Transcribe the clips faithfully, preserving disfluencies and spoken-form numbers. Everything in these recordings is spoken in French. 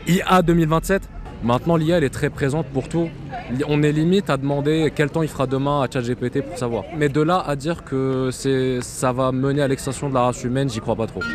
I A deux mille vingt-sept, maintenant l'I A elle est très présente pour tout. On est limite à demander quel temps il fera demain à ChatGPT pour savoir. Mais de là à dire que c'est, ça va mener à l'extinction de la race humaine, j'y crois pas trop.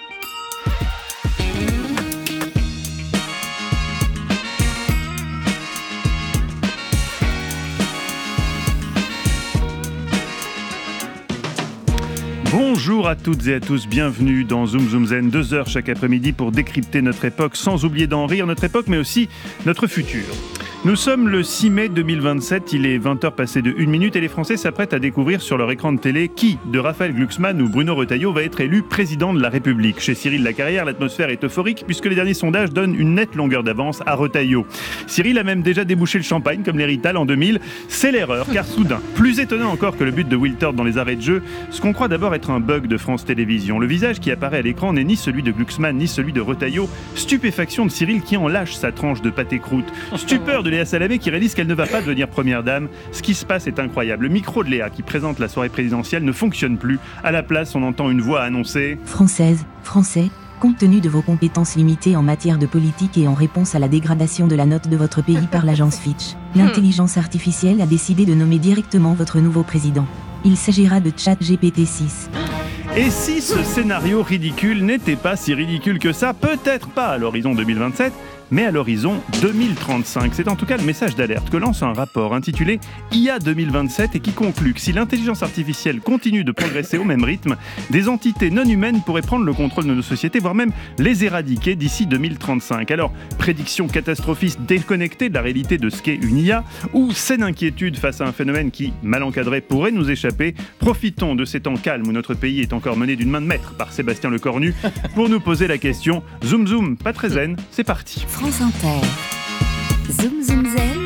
Bonjour à toutes et à tous, bienvenue dans Zoom Zoom Zen, deux heures chaque après-midi pour décrypter notre époque sans oublier d'en rire, notre époque mais aussi notre futur. Nous sommes le six mai deux mille vingt-sept, il est vingt heures passées de une minute et les Français s'apprêtent à découvrir sur leur écran de télé qui, de Raphaël Glucksmann ou Bruno Retailleau, va être élu président de la République. Chez Cyril Lacarrière, l'atmosphère est euphorique puisque les derniers sondages donnent une nette longueur d'avance à Retailleau. Cyril a même déjà débouché le champagne comme les Rital en deux mille. C'est l'erreur car soudain, plus étonnant encore que le but de Wiltord dans les arrêts de jeu, ce qu'on croit d'abord être un bug de France Télévisions. Le visage qui apparaît à l'écran n'est ni celui de Glucksmann ni celui de Retailleau. Stupéfaction de Cyril qui en lâche sa tranche de pâté croûte. Stupeur de Léa Salamé qui réalise qu'elle ne va pas devenir première dame. Ce qui se passe est incroyable. Le micro de Léa qui présente la soirée présidentielle ne fonctionne plus. À la place, on entend une voix annoncer « Française, Français, compte tenu de vos compétences limitées en matière de politique et en réponse à la dégradation de la note de votre pays par l'agence Fitch, l'intelligence artificielle a décidé de nommer directement votre nouveau président. Il s'agira de ChatGPT six. » Et si ce scénario ridicule n'était pas si ridicule que ça, peut-être pas à l'horizon deux mille vingt-sept, mais à l'horizon deux mille trente-cinq. C'est en tout cas le message d'alerte que lance un rapport intitulé I A deux mille vingt-sept et qui conclut que si l'intelligence artificielle continue de progresser au même rythme, des entités non humaines pourraient prendre le contrôle de nos sociétés, voire même les éradiquer d'ici deux mille trente-cinq. Alors, prédiction catastrophiste déconnectée de la réalité de ce qu'est une I A, ou saine inquiétude face à un phénomène qui, mal encadré, pourrait nous échapper. Profitons de ces temps calmes où notre pays est encore mené d'une main de maître par Sébastien Lecornu pour nous poser la question. Zoom zoom, pas très zen, c'est parti. France Inter. Zoom Zoom Zen.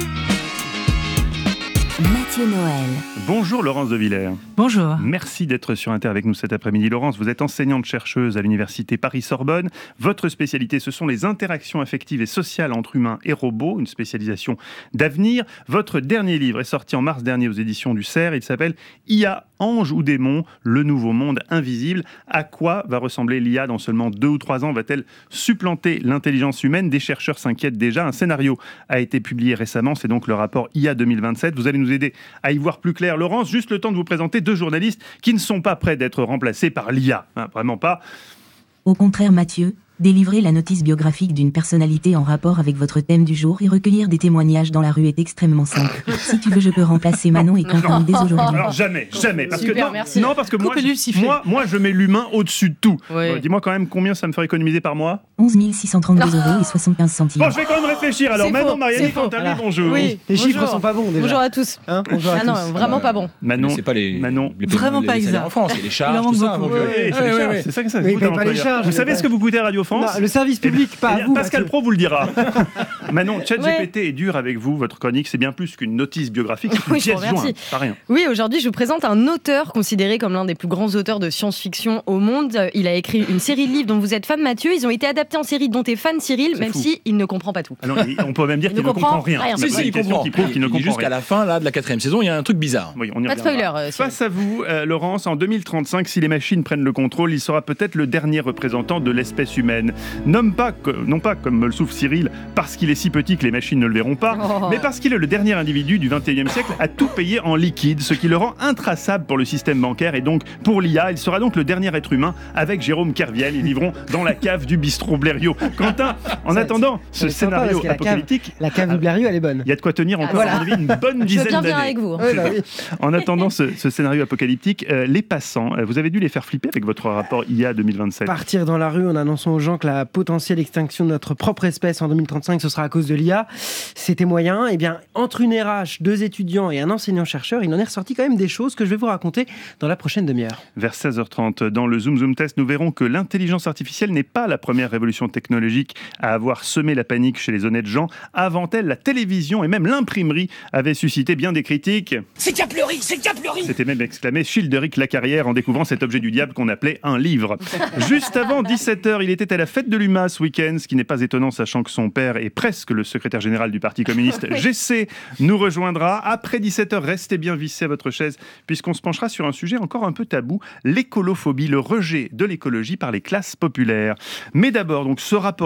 Mathieu Noël. Bonjour Laurence de Villers. Bonjour. Merci d'être sur Inter avec nous cet après-midi. Laurence, vous êtes enseignante-chercheuse à l'université Paris-Sorbonne. Votre spécialité, ce sont les interactions affectives et sociales entre humains et robots, une spécialisation d'avenir. Votre dernier livre est sorti en mars dernier aux éditions du Cerf. Il s'appelle I A, ange ou démon, le nouveau monde invisible. À quoi va ressembler l'I A dans seulement deux ou trois ans? Va-t-elle supplanter l'intelligence humaine? Des chercheurs s'inquiètent déjà. Un scénario a été publié récemment, c'est donc le rapport I A deux mille vingt-sept. Vous allez nous aider à y voir plus clair. Laurence, juste le temps de vous présenter deux journalistes qui ne sont pas prêts d'être remplacés par l'I A. Hein, vraiment pas. Au contraire, Mathieu, délivrer la notice biographique d'une personnalité en rapport avec votre thème du jour et recueillir des témoignages dans la rue est extrêmement simple. Si tu veux, je peux remplacer Manon et Quentin dès aujourd'hui. Alors jamais, jamais. Parce Super, que, non, merci. non, parce que moi je, moi, moi, je mets l'humain au-dessus de tout. Oui. Euh, dis-moi quand même combien ça me ferait économiser par mois? onze mille six cent trente-deux euros et soixante-quinze centimes. Bon, je vais quand même réfléchir. Alors, C'est Manon, faux, Marianne c'est et faux. Quentin, Voilà. bonjour. Oui, Les chiffres bonjour. sont pas bons déjà. Bonjour à tous. Hein, bonjour à Ah non, tous. vraiment pas bon. Manon, Mais c'est pas les, Manon. les, Vraiment les, pas les salaires exact. en France, c'est les Il charges, en tout manque ça. beaucoup. donc, euh, Oui, c'est ouais, les ouais, charges, ouais. c'est ça que ça Oui, coûte mais à pas les l'employeur. charges, Vous savez mais ce que vous coûtez à Radio France? Non, le service public, pas Eh à bien, vous. Pascal Mathieu. Pro vous le dira. Manon, ChatGPT est dur avec vous. Votre chronique, c'est bien plus qu'une notice biographique, c'est une Oui, je vous pièce remercie. jointe. Pas rien. Oui, aujourd'hui, je vous présente un auteur considéré comme l'un des plus grands auteurs de science-fiction au monde. Il a écrit une série de livres dont vous êtes fan, Mathieu. Ils ont été adaptés en série dont est fan Cyril, C'est même fou. si il ne comprend pas tout. Alors, il- on peut même dire Il qu'il ne ne comprend comprend rien. rien. C'est Si, si, une il question comprend. qui prouve qu'il ne Il dit comprend juste rien. qu'à la fin là, de la quatrième saison, il y a un truc bizarre. Oui, on y Pas de reviendra. spoiler. euh, Cyril. Face à vous, euh, Laurence, en deux mille trente-cinq, si les machines prennent le contrôle, il sera peut-être le dernier représentant de l'espèce humaine. Non pas, que- non pas comme me le souffle Cyril, parce qu'il est si petit que les machines ne le verront pas, Oh. mais parce qu'il est le dernier individu du vingt et unième siècle à tout payer en liquide, ce qui le rend intraçable pour le système bancaire et donc pour l'I A. Il sera donc le dernier être humain avec Jérôme Kerviel. Ils vivront dans la cave du bistrot Blériot. Quentin, en Ça, attendant ce c'est sympa scénario parce que la cave- apocalyptique, La cave du Blériot, elle est bonne. il y a de quoi tenir encore, Voilà. à mon avis, une bonne Je veux dizaine bien venir d'années. avec vous. Oui, bah oui. En attendant ce, ce scénario apocalyptique, euh, les passants, euh, vous avez dû les faire flipper avec votre rapport I A deux mille vingt-sept. Partir dans la rue en annonçant aux gens que la potentielle extinction de notre propre espèce en deux mille trente-cinq, ce sera à cause de l'I A, c'était moyen. Eh bien, entre une R H, deux étudiants et un enseignant-chercheur, il en est ressorti quand même des choses que je vais vous raconter dans la prochaine demi-heure. Vers seize heures trente, dans le Zoom Zoom Test, nous verrons que l'intelligence artificielle n'est pas la première révolution technologique à avoir semé la panique chez les honnêtes gens. Avant elle, la télévision et même l'imprimerie avaient suscité bien des critiques. C'est Caplery, c'est Caplery. C'était même exclamé Childeric Lacarrière en découvrant cet objet du diable qu'on appelait un livre. Juste avant dix-sept heures, il était à la fête de l'U M A ce week-end, ce qui n'est pas étonnant sachant que son père est presque le secrétaire général du Parti communiste. G C nous rejoindra. Après dix-sept heures, restez bien vissés à votre chaise puisqu'on se penchera sur un sujet encore un peu tabou, l'écolophobie, le rejet de l'écologie par les classes populaires. Mais d'abord, donc, ce rapport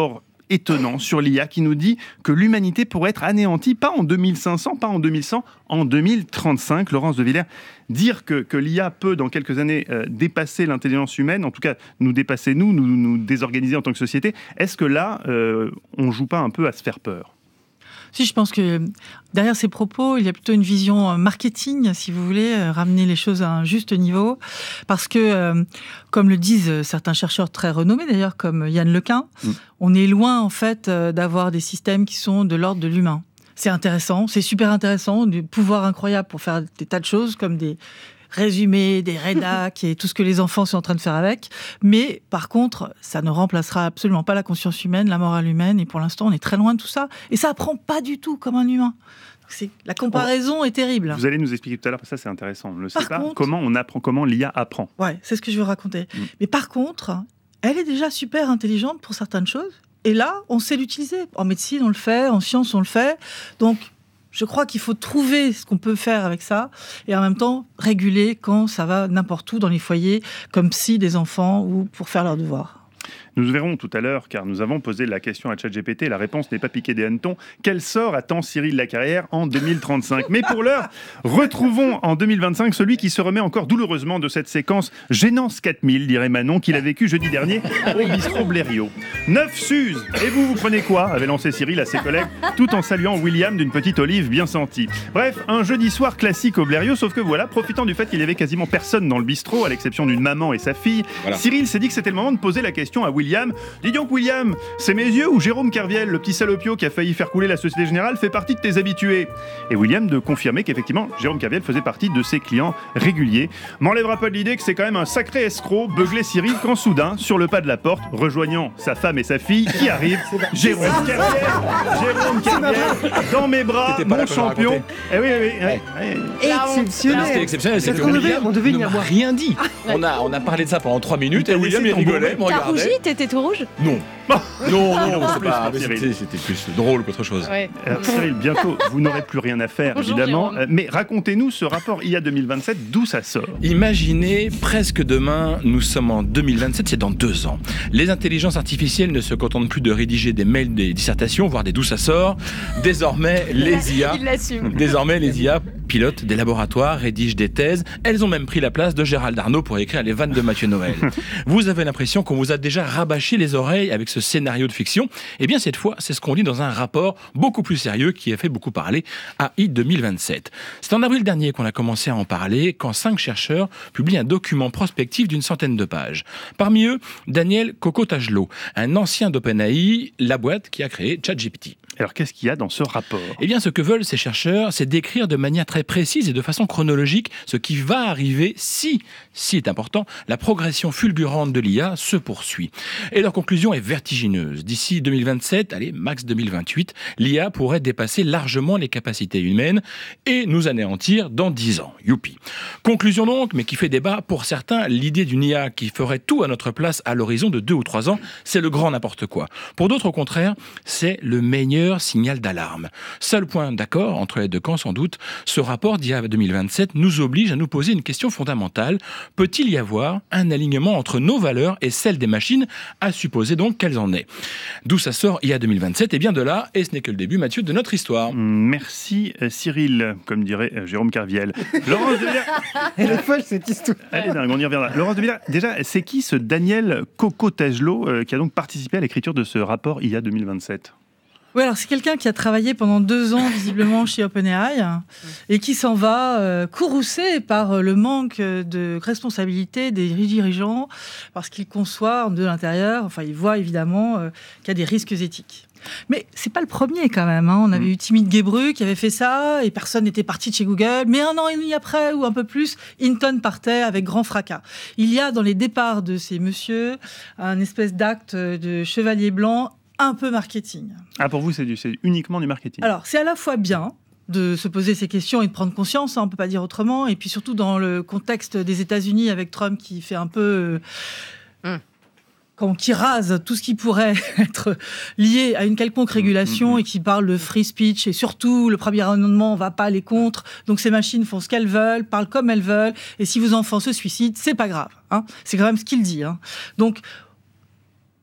étonnant sur l'I A qui nous dit que l'humanité pourrait être anéantie, pas en deux mille cinq cents, pas en deux mille cent, en deux mille trente-cinq. Laurence de Villers, dire que, que l'I A peut, dans quelques années, euh, dépasser l'intelligence humaine, en tout cas nous dépasser, nous, nous, nous désorganiser en tant que société, est-ce que là, euh, on ne joue pas un peu à se faire peur ? Si, je pense que derrière ces propos, il y a plutôt une vision marketing, si vous voulez, euh, ramener les choses à un juste niveau. Parce que, euh, comme le disent certains chercheurs très renommés, d'ailleurs, comme Yann Lequin, mmh. on est loin, en fait, euh, d'avoir des systèmes qui sont de l'ordre de l'humain. C'est intéressant, c'est super intéressant, du pouvoir incroyable pour faire des tas de choses, comme des résumés, des rédacs et tout ce que les enfants sont en train de faire avec. Mais par contre, ça ne remplacera absolument pas la conscience humaine, la morale humaine. Et pour l'instant, on est très loin de tout ça. Et ça apprend pas du tout comme un humain. C'est, la comparaison est terrible. Vous allez nous expliquer tout à l'heure, parce que ça c'est intéressant. On ne le sait par pas. Contre, comment on apprend, comment l'I A apprend. Ouais, c'est ce que je veux raconter. Mmh. Mais par contre, elle est déjà super intelligente pour certaines choses. Et là, on sait l'utiliser. En médecine, on le fait. En sciences, on le fait. Donc, je crois qu'il faut trouver ce qu'on peut faire avec ça et en même temps réguler quand ça va n'importe où dans les foyers, comme psy des enfants ou pour faire leurs devoirs. Nous verrons tout à l'heure, car nous avons posé la question à ChatGPT, la réponse n'est pas piquée des hannetons. Quel sort attend Cyril Lacarrière en deux mille trente-cinq ? Mais pour l'heure, retrouvons en deux mille vingt-cinq celui qui se remet encore douloureusement de cette séquence Gênance quatre mille, dirait Manon, qu'il a vécu jeudi dernier au bistrot Blériot. Neuf Suze, et vous, vous prenez quoi ? Avait lancé Cyril à ses collègues, tout en saluant William d'une petite olive bien sentie. Bref, un jeudi soir classique au Blériot, sauf que voilà, profitant du fait qu'il y avait quasiment personne dans le bistrot, à l'exception d'une maman et sa fille, voilà. Cyril s'est dit que c'était le moment de poser la question à William. Dis donc William, c'est mes yeux ou Jérôme Kerviel, le petit salopio qui a failli faire couler la Société Générale, fait partie de tes habitués ? Et William de confirmer qu'effectivement, Jérôme Kerviel faisait partie de ses clients réguliers. M'enlèvera pas de l'idée que c'est quand même un sacré escroc, beuglait Cyril, quand soudain, sur le pas de la porte, rejoignant sa femme et sa fille, qui arrive, Jérôme Kerviel, Jérôme Kerviel, dans mes bras, mon champion. Eh oui, oui, oui. Ouais. Ouais. Exceptionnel. C'était exceptionnel, c'est que qu'on William devait, on devait ne m'a rien dit. On a, on a parlé de ça pendant trois minutes et William il rigolait, me T'as regardait. rougi ? T'étais tout rouge ? Non. Non, non, Ah, c'est pas, plus, c'était, c'était plus drôle qu'autre chose. Ouais. Alors, Cyril, bientôt, vous n'aurez plus rien à faire, Bonjour, évidemment. Jérôme. Mais racontez-nous ce rapport I A deux mille vingt-sept, d'où ça sort ? Imaginez, presque demain, nous sommes en deux mille vingt-sept, c'est dans deux ans. Les intelligences artificielles ne se contentent plus de rédiger des mails, des dissertations, voire des d'où ça sort. Désormais, les I A, Il l'assume. désormais, les I A pilotent des laboratoires, rédigent des thèses. Elles ont même pris la place de Gérald Arnault pour écrire les vannes de Mathieu Noël. Vous avez l'impression qu'on vous a déjà rabâché les oreilles avec ce scénario de fiction. Eh bien, cette fois, c'est ce qu'on lit dans un rapport beaucoup plus sérieux qui a fait beaucoup parler, A I deux mille vingt-sept. C'est en avril dernier qu'on a commencé à en parler, quand cinq chercheurs publient un document prospectif d'une centaine de pages. Parmi eux, Daniel Kokotajlo, un ancien d'OpenAI, la boîte qui a créé ChatGPT. Alors, qu'est-ce qu'il y a dans ce rapport ? Eh bien, ce que veulent ces chercheurs, c'est décrire de manière très précise et de façon chronologique ce qui va arriver si, si est important, la progression fulgurante de l'I A se poursuit. Et leur conclusion est vertigineuse. D'ici deux mille vingt-sept, allez, max deux mille vingt-huit, l'I A pourrait dépasser largement les capacités humaines et nous anéantir dans dix ans. Youpi. Conclusion donc, mais qui fait débat pour certains, l'idée d'une I A qui ferait tout à notre place à l'horizon de deux ou trois ans, c'est le grand n'importe quoi. Pour d'autres, au contraire, c'est le meilleur signal d'alarme. Seul point d'accord entre les deux camps, sans doute, ce rapport d'I A deux mille vingt-sept nous oblige à nous poser une question fondamentale. Peut-il y avoir un alignement entre nos valeurs et celles des machines, à supposer donc qu'elles en aient ? D'où ça sort I A deux mille vingt-sept ? Et bien de là, et ce n'est que le début, Mathieu, de notre histoire. Merci euh, Cyril, comme dirait euh, Jérôme Kerviel. Laurence de Villers. Elle est folle cette histoire. Allez, dingue, on y reviendra. Laurence de Villers, déjà, c'est qui ce Daniel Kokotajlo euh, qui a donc participé à l'écriture de ce rapport I A deux mille vingt-sept ? Oui, alors c'est quelqu'un qui a travaillé pendant deux ans visiblement chez OpenAI et qui s'en va euh, courroucé par euh, le manque de responsabilité des dirigeants parce qu'il conçoit de l'intérieur, enfin il voit évidemment euh, qu'il y a des risques éthiques. Mais c'est pas le premier quand même. Hein. On avait mmh. eu Timmy Gebru qui avait fait ça et personne n'était parti de chez Google. Mais un an et demi après ou un peu plus, Hinton partait avec grand fracas. Il y a dans les départs de ces messieurs un espèce d'acte de chevalier blanc un peu marketing. Ah, pour vous, c'est, du, c'est uniquement du marketing ? Alors, c'est à la fois bien de se poser ces questions et de prendre conscience, hein, on ne peut pas dire autrement, et puis surtout dans le contexte des États-Unis avec Trump qui fait un peu... Euh, mm. Quand, qui rase tout ce qui pourrait être lié à une quelconque régulation mmh, mmh. et qui parle de free speech, et surtout, le premier amendement, on ne va pas aller contre, donc ces machines font ce qu'elles veulent, parlent comme elles veulent, et si vos enfants se suicident, c'est pas grave. Hein. C'est quand même ce qu'il dit. Hein. Donc,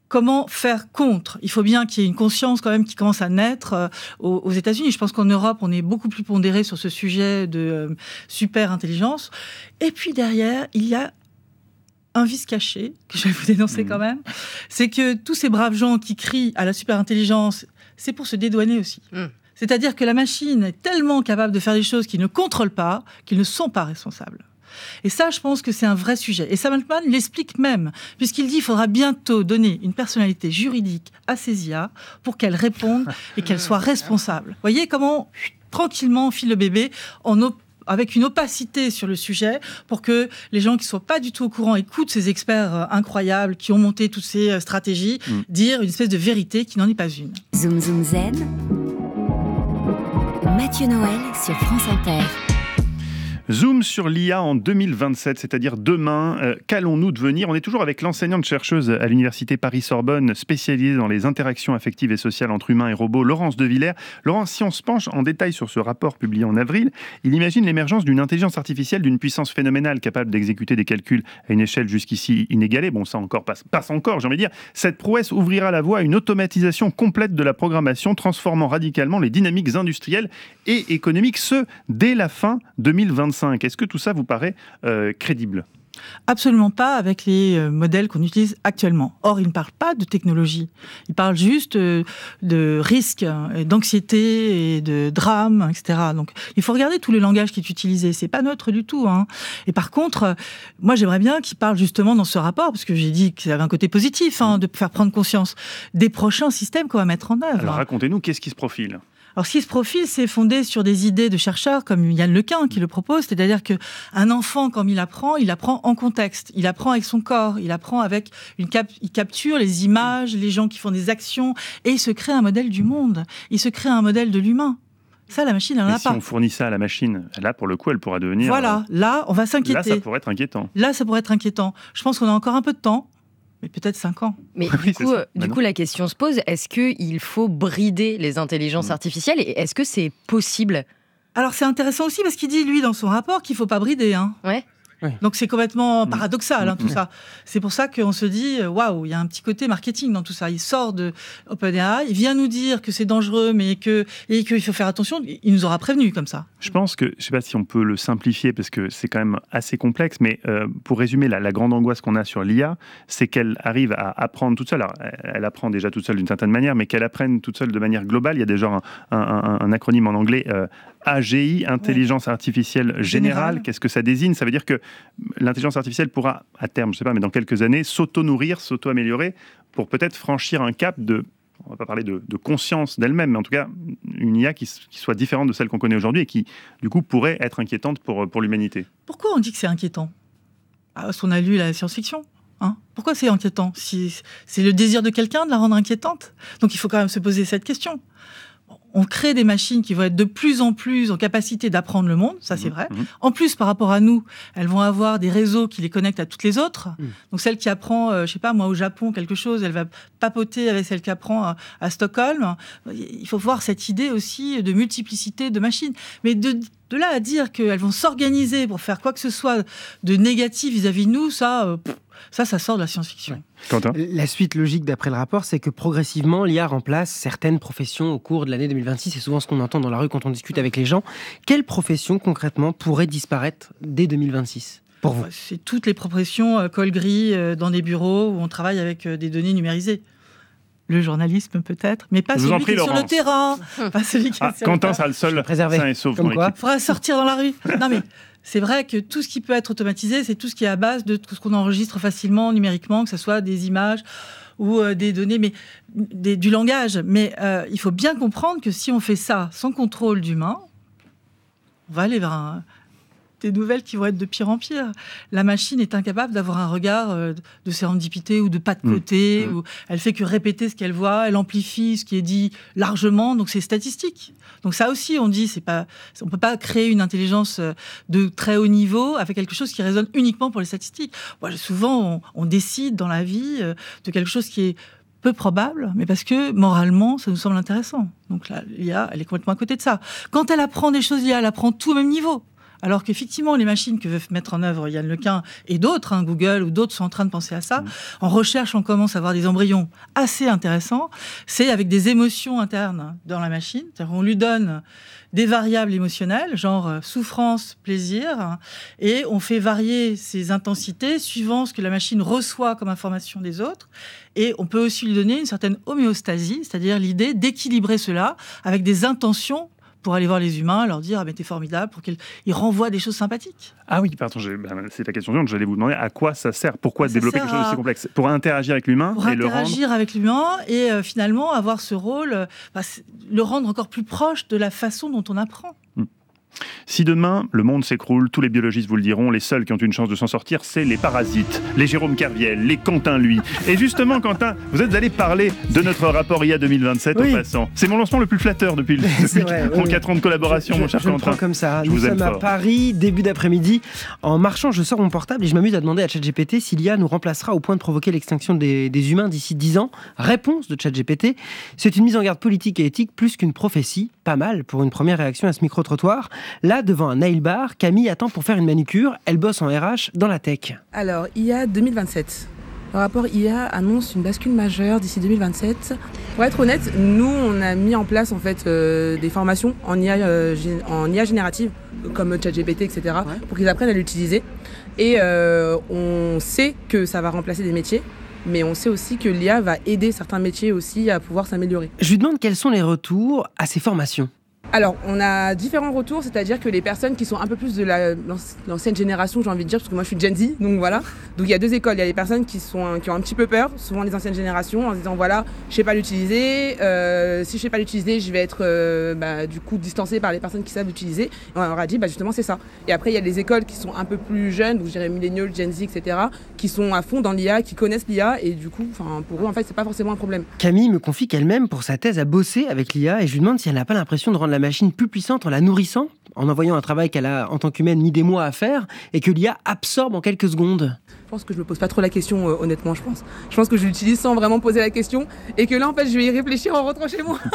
comment faire contre ? Il faut bien qu'il y ait une conscience quand même qui commence à naître euh, aux, aux États-Unis. Je pense qu'en Europe, on est beaucoup plus pondéré sur ce sujet de euh, super intelligence. Et puis derrière, il y a un vice caché, que je vais vous dénoncer mmh. quand même, c'est que tous ces braves gens qui crient à la super intelligence, c'est pour se dédouaner aussi. Mmh. C'est-à-dire que la machine est tellement capable de faire des choses qu'ils ne contrôlent pas, qu'ils ne sont pas responsables. Et ça, je pense que c'est un vrai sujet. Et Sam Altman l'explique même, puisqu'il dit qu'il faudra bientôt donner une personnalité juridique à ces I A pour qu'elles répondent et qu'elles soient responsables. Vous voyez comment, tranquillement, on file le bébé en op- avec une opacité sur le sujet pour que les gens qui ne soient pas du tout au courant écoutent ces experts euh, incroyables qui ont monté toutes ces euh, stratégies, mmh. dire une espèce de vérité qui n'en est pas une. Zoom Zoom Zen, Mathieu Noël sur France Inter. Zoom sur l'I A en deux mille vingt-sept, c'est-à-dire demain. Euh, qu'allons-nous devenir ? On est toujours avec l'enseignante-chercheuse à l'université Paris-Sorbonne, spécialisée dans les interactions affectives et sociales entre humains et robots, Laurence De Villers. Laurence, si on se penche en détail sur ce rapport publié en avril, il imagine l'émergence d'une intelligence artificielle d'une puissance phénoménale, capable d'exécuter des calculs à une échelle jusqu'ici inégalée. Bon, ça encore passe, passe encore, j'ai envie de dire. Cette prouesse ouvrira la voie à une automatisation complète de la programmation, transformant radicalement les dynamiques industrielles et économiques, ce, dès la fin deux mille vingt-cinq. Est-ce que tout ça vous paraît euh, crédible ? Absolument pas avec les euh, modèles qu'on utilise actuellement. Or, il ne parle pas de technologie. Il parle juste euh, de risques, euh, d'anxiété et de drame, et cetera. Donc, il faut regarder tout le langage qui est utilisé. C'est pas neutre du tout, hein. Et par contre, euh, moi, j'aimerais bien qu'il parle justement dans ce rapport, parce que j'ai dit que ça avait un côté positif, hein, de faire prendre conscience des prochains systèmes qu'on va mettre en œuvre. Alors, racontez-nous, qu'est-ce qui se profile ? Alors, ce qui se profile, c'est fondé sur des idées de chercheurs comme Yann Lequin qui le propose, c'est-à-dire qu'un enfant, quand il apprend, il apprend en contexte, il apprend avec son corps, il apprend avec une cap- il capture les images, les gens qui font des actions, et il se crée un modèle du monde, il se crée un modèle de l'humain. Ça, la machine, elle n'en a si pas. Si on fournit ça à la machine, là, pour le coup, elle pourra devenir... Voilà, là, on va s'inquiéter. Là, ça pourrait être inquiétant. Là, ça pourrait être inquiétant. Je pense qu'on a encore un peu de temps. Mais peut-être cinq ans. Mais du, coup, euh, du coup, la question se pose, est-ce qu'il faut brider les intelligences mmh. artificielles et est-ce que c'est possible ? Alors c'est intéressant aussi parce qu'il dit, lui, dans son rapport, qu'il ne faut pas brider. Hein. Ouais. Oui. Donc c'est complètement paradoxal, hein, tout ça. C'est pour ça qu'on se dit, waouh, il y a un petit côté marketing dans tout ça. Il sort de OpenAI, il vient nous dire que c'est dangereux, mais que et qu'il faut faire attention. Il nous aura prévenu comme ça. Je pense que, je ne sais pas si on peut le simplifier parce que c'est quand même assez complexe, mais euh, pour résumer, la, la grande angoisse qu'on a sur l'I A, c'est qu'elle arrive à apprendre toute seule. Alors, elle apprend déjà toute seule d'une certaine manière, mais qu'elle apprenne toute seule de manière globale. Il y a déjà un, un, un, un acronyme en anglais, euh, A G I, Intelligence ouais. Artificielle Générale. Générale. Qu'est-ce que ça désigne ? Ça veut dire que l'intelligence artificielle pourra, à terme, je ne sais pas, mais dans quelques années, s'auto-nourrir, s'auto-améliorer pour peut-être franchir un cap de, on ne va pas parler de, de conscience d'elle-même, mais en tout cas, une I A qui, qui soit différente de celle qu'on connaît aujourd'hui et qui, du coup, pourrait être inquiétante pour, pour l'humanité. Pourquoi on dit que c'est inquiétant ? Parce qu'on a lu la science-fiction. Hein ? Pourquoi c'est inquiétant ? si, C'est le désir de quelqu'un de la rendre inquiétante ? Donc il faut quand même se poser cette question. On crée des machines qui vont être de plus en plus en capacité d'apprendre le monde, ça c'est vrai. Mmh. En plus, par rapport à nous, elles vont avoir des réseaux qui les connectent à toutes les autres. Mmh. Donc celle qui apprend, euh, je sais pas moi, au Japon quelque chose, elle va papoter avec celle qui apprend à, à Stockholm. Il faut voir cette idée aussi de multiplicité de machines. Mais de, de là à dire qu'elles vont s'organiser pour faire quoi que ce soit de négatif vis-à-vis de nous, ça... Euh, pff, Ça, ça sort de la science-fiction. Quentin ? La suite logique d'après le rapport, c'est que progressivement, l'I A remplace certaines professions au cours de l'année deux mille vingt-six. C'est souvent ce qu'on entend dans la rue quand on discute avec les gens. Quelles professions, concrètement, pourraient disparaître dès deux mille vingt-six pour vous ? C'est toutes les professions euh, col gris euh, dans des bureaux où on travaille avec euh, des données numérisées. Le journalisme peut-être, mais pas Je celui prie, qui est Laurence. sur le terrain. Pas celui qui ah, est sur Quentin le sera le seul préservé. sain et sauf Comme dans quoi l'équipe. Il faudra sortir dans la rue. Non mais... C'est vrai que tout ce qui peut être automatisé, c'est tout ce qui est à base de tout ce qu'on enregistre facilement numériquement, que ce soit des images ou euh, des données, mais des, du langage. Mais euh, il faut bien comprendre que si on fait ça sans contrôle d'humain, on va aller vers un, des nouvelles qui vont être de pire en pire. La machine est incapable d'avoir un regard euh, de sérendipité ou de pas de côté. Mmh. Où elle fait que répéter ce qu'elle voit, elle amplifie ce qui est dit largement, donc c'est statistique. Donc ça aussi, on dit, c'est pas, on peut pas créer une intelligence de très haut niveau avec quelque chose qui résonne uniquement pour les statistiques. Moi, souvent, on, on décide dans la vie de quelque chose qui est peu probable, mais parce que moralement, ça nous semble intéressant. Donc là, l'I A, elle est complètement à côté de ça. Quand elle apprend des choses, l'I A, elle apprend tout au même niveau. Alors qu'effectivement, les machines que veut mettre en œuvre Yann Lequin et d'autres, hein, Google ou d'autres sont en train de penser à ça. Mmh. En recherche, on commence à avoir des embryons assez intéressants. C'est avec des émotions internes dans la machine. C'est-à-dire on lui donne des variables émotionnelles, genre euh, souffrance, plaisir, hein, et on fait varier ces intensités suivant ce que la machine reçoit comme information des autres. Et on peut aussi lui donner une certaine homéostasie, c'est-à-dire l'idée d'équilibrer cela avec des intentions pour aller voir les humains, leur dire « Ah ben t'es formidable », pour qu'ils renvoient des choses sympathiques. Ah oui, pardon, ben, c'est la question suivante. J'allais vous demander à quoi ça sert, pourquoi ça développer quelque chose d'aussi complexe. Pour interagir avec l'humain pour et le rendre... Pour interagir avec l'humain et euh, finalement avoir ce rôle, euh, bah, le rendre encore plus proche de la façon dont on apprend. Hmm. Si demain, le monde s'écroule, tous les biologistes vous le diront, les seuls qui ont une chance de s'en sortir, c'est les parasites, les Jérôme Kerviel, les Quentin Lui. Et justement, Quentin, vous êtes allé parler de notre rapport I A deux mille vingt-sept oui. en passant. C'est mon lancement le plus flatteur depuis, depuis vrai, mon oui. quatre ans de collaboration, je, mon cher je, je Quentin. Je comme ça. Je Nous vous sommes à fort. Paris, début d'après-midi. En marchant, je sors mon portable et je m'amuse à demander à ChatGPT si l'I A nous remplacera au point de provoquer l'extinction des, des humains d'ici dix ans. Réponse de ChatGPT, c'est une mise en garde politique et éthique plus qu'une prophétie. Pas mal pour une première réaction à ce micro-trottoir. Là, devant un nail bar, Camille attend pour faire une manucure. Elle bosse en R H dans la tech. Alors, I A deux mille vingt-sept. Le rapport I A annonce une bascule majeure d'ici deux mille vingt-sept. Pour être honnête, nous, on a mis en place en fait euh, des formations en I A, euh, en I A générative, comme ChatGPT, et cetera, ouais. pour qu'ils apprennent à l'utiliser. Et euh, on sait que ça va remplacer des métiers. Mais on sait aussi que l'I A va aider certains métiers aussi à pouvoir s'améliorer. Je lui demande quels sont les retours à ces formations. Alors, on a différents retours, c'est-à-dire que les personnes qui sont un peu plus de la, l'ancienne génération, j'ai envie de dire, parce que moi je suis Gen Z, donc voilà. Donc il y a deux écoles, il y a les personnes qui, sont, qui ont un petit peu peur, souvent les anciennes générations, en se disant voilà, je sais pas l'utiliser, euh, si je sais pas l'utiliser, je vais être euh, bah, du coup distancée par les personnes qui savent l'utiliser. Et on leur a dit, bah, justement c'est ça. Et après il y a les écoles qui sont un peu plus jeunes, donc je dirais millennials, Gen Z, et cetera, qui sont à fond dans l'I A, qui connaissent l'I A, et du coup, pour eux en fait c'est pas forcément un problème. Camille me confie qu'elle-même, pour sa thèse, a bossé avec l'I A, et je lui demande si elle n'a pas l'impression de rendre la machine plus puissante en la nourrissant, en envoyant un travail qu'elle a en tant qu'humaine mis des mois à faire et que l'I A absorbe en quelques secondes. Je pense que je me pose pas trop la question, euh, honnêtement, je pense. Je pense que je l'utilise sans vraiment poser la question et que là, en fait, je vais y réfléchir en rentrant chez moi.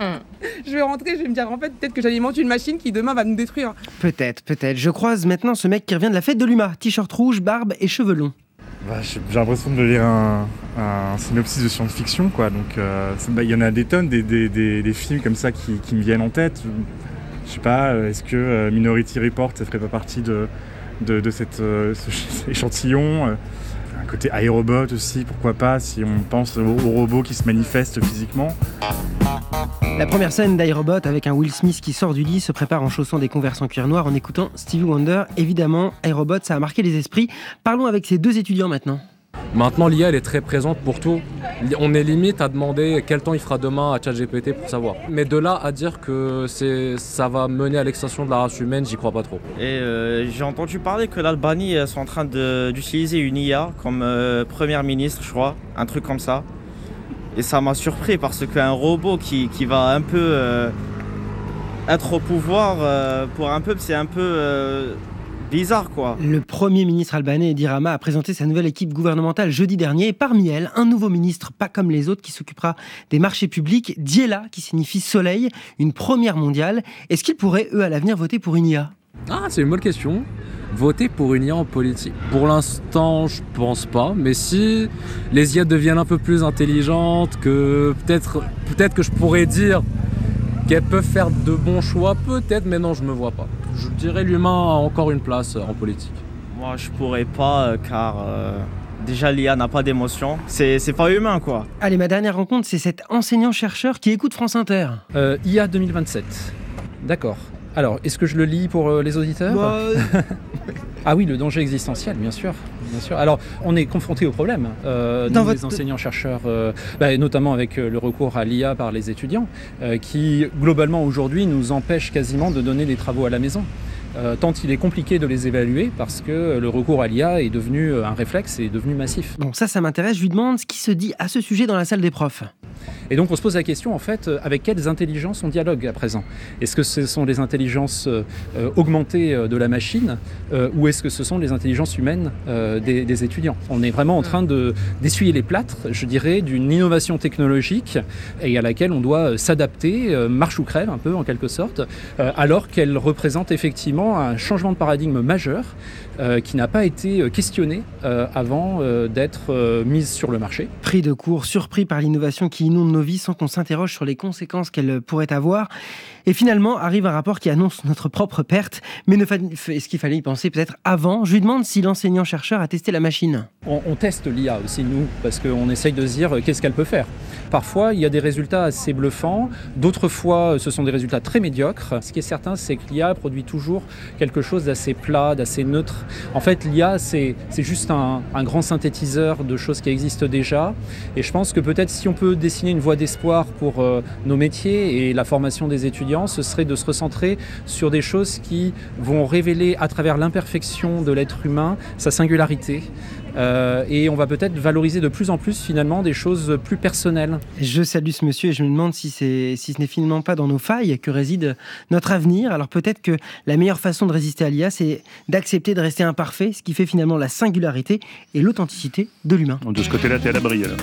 Je vais rentrer, je vais me dire, en fait, peut-être que j'alimente une machine qui demain va nous détruire. Peut-être, peut-être. Je croise maintenant ce mec qui revient de la fête de l'U M A, t-shirt rouge, barbe et cheveux longs. Bah, j'ai l'impression de lire un, un synopsis de science-fiction, quoi. Donc, euh, bah, y en a des tonnes, des, des, des, des films comme ça qui, qui me viennent en tête. Je sais pas, est-ce que euh, Minority Report, ça ferait pas partie de, de, de cette, euh, ce, échantillon euh, un côté iRobot aussi, pourquoi pas, si on pense aux, aux robots qui se manifestent physiquement. La première scène d'iRobot avec un Will Smith qui sort du lit se prépare en chaussant des Converse en cuir noir en écoutant Stevie Wonder. Évidemment, iRobot, ça a marqué les esprits. Parlons avec ces deux étudiants maintenant. Maintenant, l'I A, elle est très présente pour tout. On est limite à demander quel temps il fera demain à ChatGPT pour savoir. Mais de là à dire que c'est, ça va mener à l'extinction de la race humaine, j'y crois pas trop. Et euh, j'ai entendu parler que l'Albanie sont en train de, d'utiliser une I A comme euh, première ministre, je crois, un truc comme ça. Et ça m'a surpris parce qu'un robot qui, qui va un peu euh, être au pouvoir, euh, pour un peuple, c'est un peu... Euh, bizarre, quoi. Le Premier ministre albanais Edi Rama a présenté sa nouvelle équipe gouvernementale jeudi dernier. Et parmi elles, un nouveau ministre, pas comme les autres, qui s'occupera des marchés publics, Diela, qui signifie soleil, une première mondiale. Est-ce qu'ils pourraient, eux, à l'avenir, voter pour une I A ? Ah, c'est une bonne question. Voter pour une I A en politique. Pour l'instant, je pense pas. Mais si les I A deviennent un peu plus intelligentes, que peut-être, peut-être que je pourrais dire qu'elles peuvent faire de bons choix, peut-être, mais non, je me vois pas. Je dirais l'humain a encore une place en politique. Moi, je pourrais pas, euh, car euh, déjà l'I A n'a pas d'émotion. C'est, c'est pas humain, quoi. Allez, ma dernière rencontre, c'est cet enseignant-chercheur qui écoute France Inter. Euh, I A deux mille vingt-sept. D'accord. Alors, est-ce que je le lis pour euh, les auditeurs ? bah... Ah oui, le danger existentiel, bien sûr. Bien sûr. Alors, on est confronté au problème. Euh, nous, votre... les enseignants-chercheurs, euh, bah, notamment avec euh, le recours à l'I A par les étudiants, euh, qui, globalement, aujourd'hui, nous empêche quasiment de donner des travaux à la maison. Euh, tant il est compliqué de les évaluer parce que le recours à l'I A est devenu un réflexe et est devenu massif. Bon, ça, ça m'intéresse. Je lui demande ce qui se dit à ce sujet dans la salle des profs. Et donc on se pose la question, en fait, avec quelles intelligences on dialogue à présent ? Est-ce que ce sont les intelligences euh, augmentées de la machine euh, ou est-ce que ce sont les intelligences humaines euh, des, des étudiants ? On est vraiment en train de, d'essuyer les plâtres, je dirais, d'une innovation technologique et à laquelle on doit s'adapter, euh, marche ou crève un peu en quelque sorte, euh, alors qu'elle représente effectivement vraiment un changement de paradigme majeur euh, qui n'a pas été questionné euh, avant euh, d'être euh, mise sur le marché. Pris de court, surpris par l'innovation qui inonde nos vies sans qu'on s'interroge sur les conséquences qu'elle pourrait avoir. Et finalement, arrive un rapport qui annonce notre propre perte. Mais ne fa- est-ce qu'il fallait y penser peut-être avant ? Je lui demande si l'enseignant-chercheur a testé la machine. On, on teste l'I A aussi, nous, parce qu'on essaye de se dire euh, qu'est-ce qu'elle peut faire. Parfois, il y a des résultats assez bluffants. D'autres fois, ce sont des résultats très médiocres. Ce qui est certain, c'est que l'I A produit toujours quelque chose d'assez plat, d'assez neutre. En fait, l'I A, c'est, c'est juste un, un grand synthétiseur de choses qui existent déjà. Et je pense que peut-être si on peut dessiner une voie d'espoir pour euh, nos métiers et la formation des étudiants, ce serait de se recentrer sur des choses qui vont révéler à travers l'imperfection de l'être humain sa singularité. Euh, et on va peut-être valoriser de plus en plus finalement des choses plus personnelles. Je salue ce monsieur et je me demande si, c'est, si ce n'est finalement pas dans nos failles que réside notre avenir. Alors peut-être que la meilleure façon de résister à l'I A, c'est d'accepter de rester imparfait, ce qui fait finalement la singularité et l'authenticité de l'humain. De ce côté-là, t'es à l'abri alors.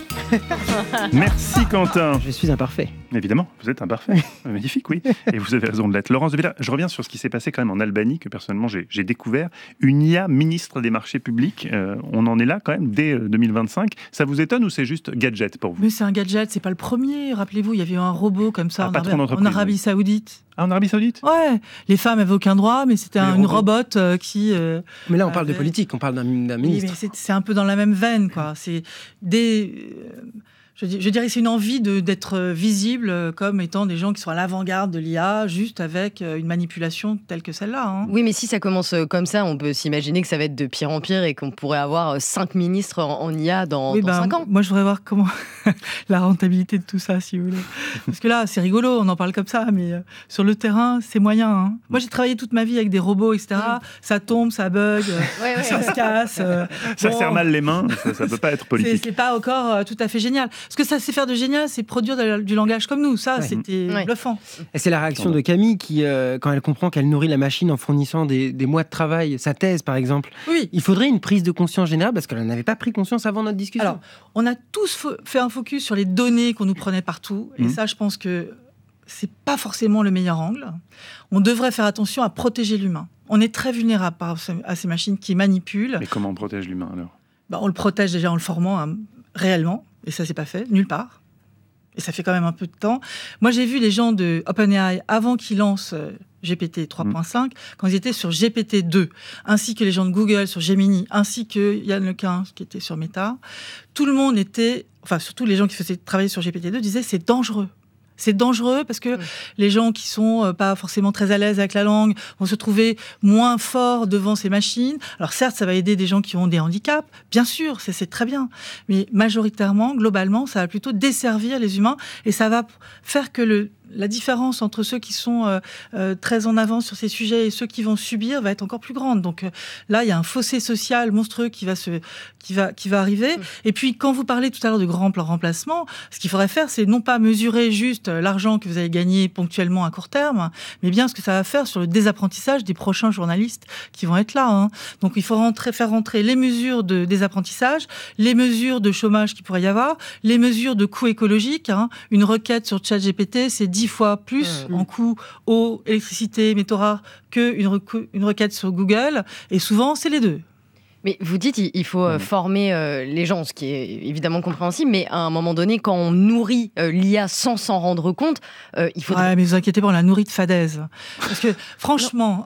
Merci Quentin. Je suis imparfait. Évidemment, vous êtes imparfait. Magnifique, oui. Et vous avez raison de l'être. Laurence de Villa, je reviens sur ce qui s'est passé quand même en Albanie, que personnellement j'ai, j'ai découvert. Une I A ministre des marchés publics. Euh, on en est là quand même dès deux mille vingt-cinq. Ça vous étonne ou c'est juste gadget pour vous ? Mais c'est un gadget, c'est pas le premier. Rappelez-vous, il y avait eu un robot comme ça Ah, en, patron Arabie, en d'entreprise, Arabie oui. Saoudite. Ah, en Arabie Saoudite ? Ouais, les femmes avaient aucun droit, mais c'était Les un, une robots. robote euh, qui. euh, Mais là, on parle avait- de politique, on parle d'un, d'un Oui, ministre. mais c'est, c'est un peu dans la même veine, quoi. C'est des. euh, Je, dis- je dirais que c'est une envie de, d'être visible euh, comme étant des gens qui sont à l'avant-garde de l'I A, juste avec euh, une manipulation telle que celle-là. hein. Oui, mais si ça commence euh, comme ça, on peut s'imaginer que ça va être de pire en pire et qu'on pourrait avoir euh, cinq ministres en, en I A dans, Oui, dans ben, cinq ans. moi, je voudrais voir comment la rentabilité de tout ça, si vous voulez. Parce que là, c'est rigolo, on en parle comme ça, mais euh, sur le terrain, c'est moyen. hein. Moi, j'ai travaillé toute ma vie avec des robots, et cetera. Ça tombe, ça bug, euh, Ouais, ouais, ça ouais. se casse. euh, Ça bon, serre mal les mains, ça ne peut pas être C'est, politique. c'est pas encore euh, tout à fait génial. Ce que ça sait faire de génial, c'est produire de- du langage comme nous. Ça, Ouais. c'était Ouais. bluffant. Et c'est la réaction de Camille qui, euh, quand elle comprend qu'elle nourrit la machine en fournissant des, des mois de travail, sa thèse par exemple. Oui. Il faudrait une prise de conscience générale parce qu'elle n'avait pas pris conscience avant notre discussion. Alors, on a tous fo- fait un focus sur les données qu'on nous prenait partout. Et Mhm. ça, je pense que c'est pas forcément le meilleur angle. On devrait faire attention à protéger l'humain. On est très vulnérable par- à ces machines qui manipulent. Mais comment on protège l'humain alors ? Bah, on le protège déjà en le formant hein, réellement. Et ça, c'est pas fait, nulle part. Et ça fait quand même un peu de temps. Moi, j'ai vu les gens de OpenAI avant qu'ils lancent euh, G P T trois point cinq, quand ils étaient sur G P T deux, ainsi que les gens de Google sur Gemini, ainsi que Yann Lequin qui était sur Meta. Tout le monde était, enfin surtout les gens qui faisaient travailler sur G P T deux disaient c'est dangereux. C'est dangereux parce que les gens qui sont euh, pas forcément très à l'aise avec la langue vont se trouver moins forts devant ces machines. Alors certes, ça va aider des gens qui ont des handicaps, bien sûr, c'est, c'est très bien. Mais majoritairement, globalement, ça va plutôt desservir les humains et ça va faire que le la différence entre ceux qui sont euh, euh, très en avance sur ces sujets et ceux qui vont subir va être encore plus grande. Donc euh, là, il y a un fossé social monstrueux qui va, se, qui va, qui va arriver. Mmh. Et puis, quand vous parlez tout à l'heure de grand plan remplacement, ce qu'il faudrait faire, c'est non pas mesurer juste l'argent que vous allez gagner ponctuellement à court terme, mais bien ce que ça va faire sur le désapprentissage des prochains journalistes qui vont être là. Hein. Donc, il faut rentrer, faire rentrer les mesures de désapprentissage, les mesures de chômage qu'il pourrait y avoir, les mesures de coûts écologiques. Hein. Une requête sur ChatGPT, c'est dix fois plus mmh. en coût eau, électricité, métaux rares qu'une reco- une requête sur Google. Et souvent, c'est les deux. Mais vous dites il faut euh, former euh, les gens, ce qui est évidemment compréhensible, mais à un moment donné, quand on nourrit euh, l'I A sans s'en rendre compte, euh, il faut... Ouais, mais vous inquiétez pas, on la nourrit de fadaises. Parce que, franchement,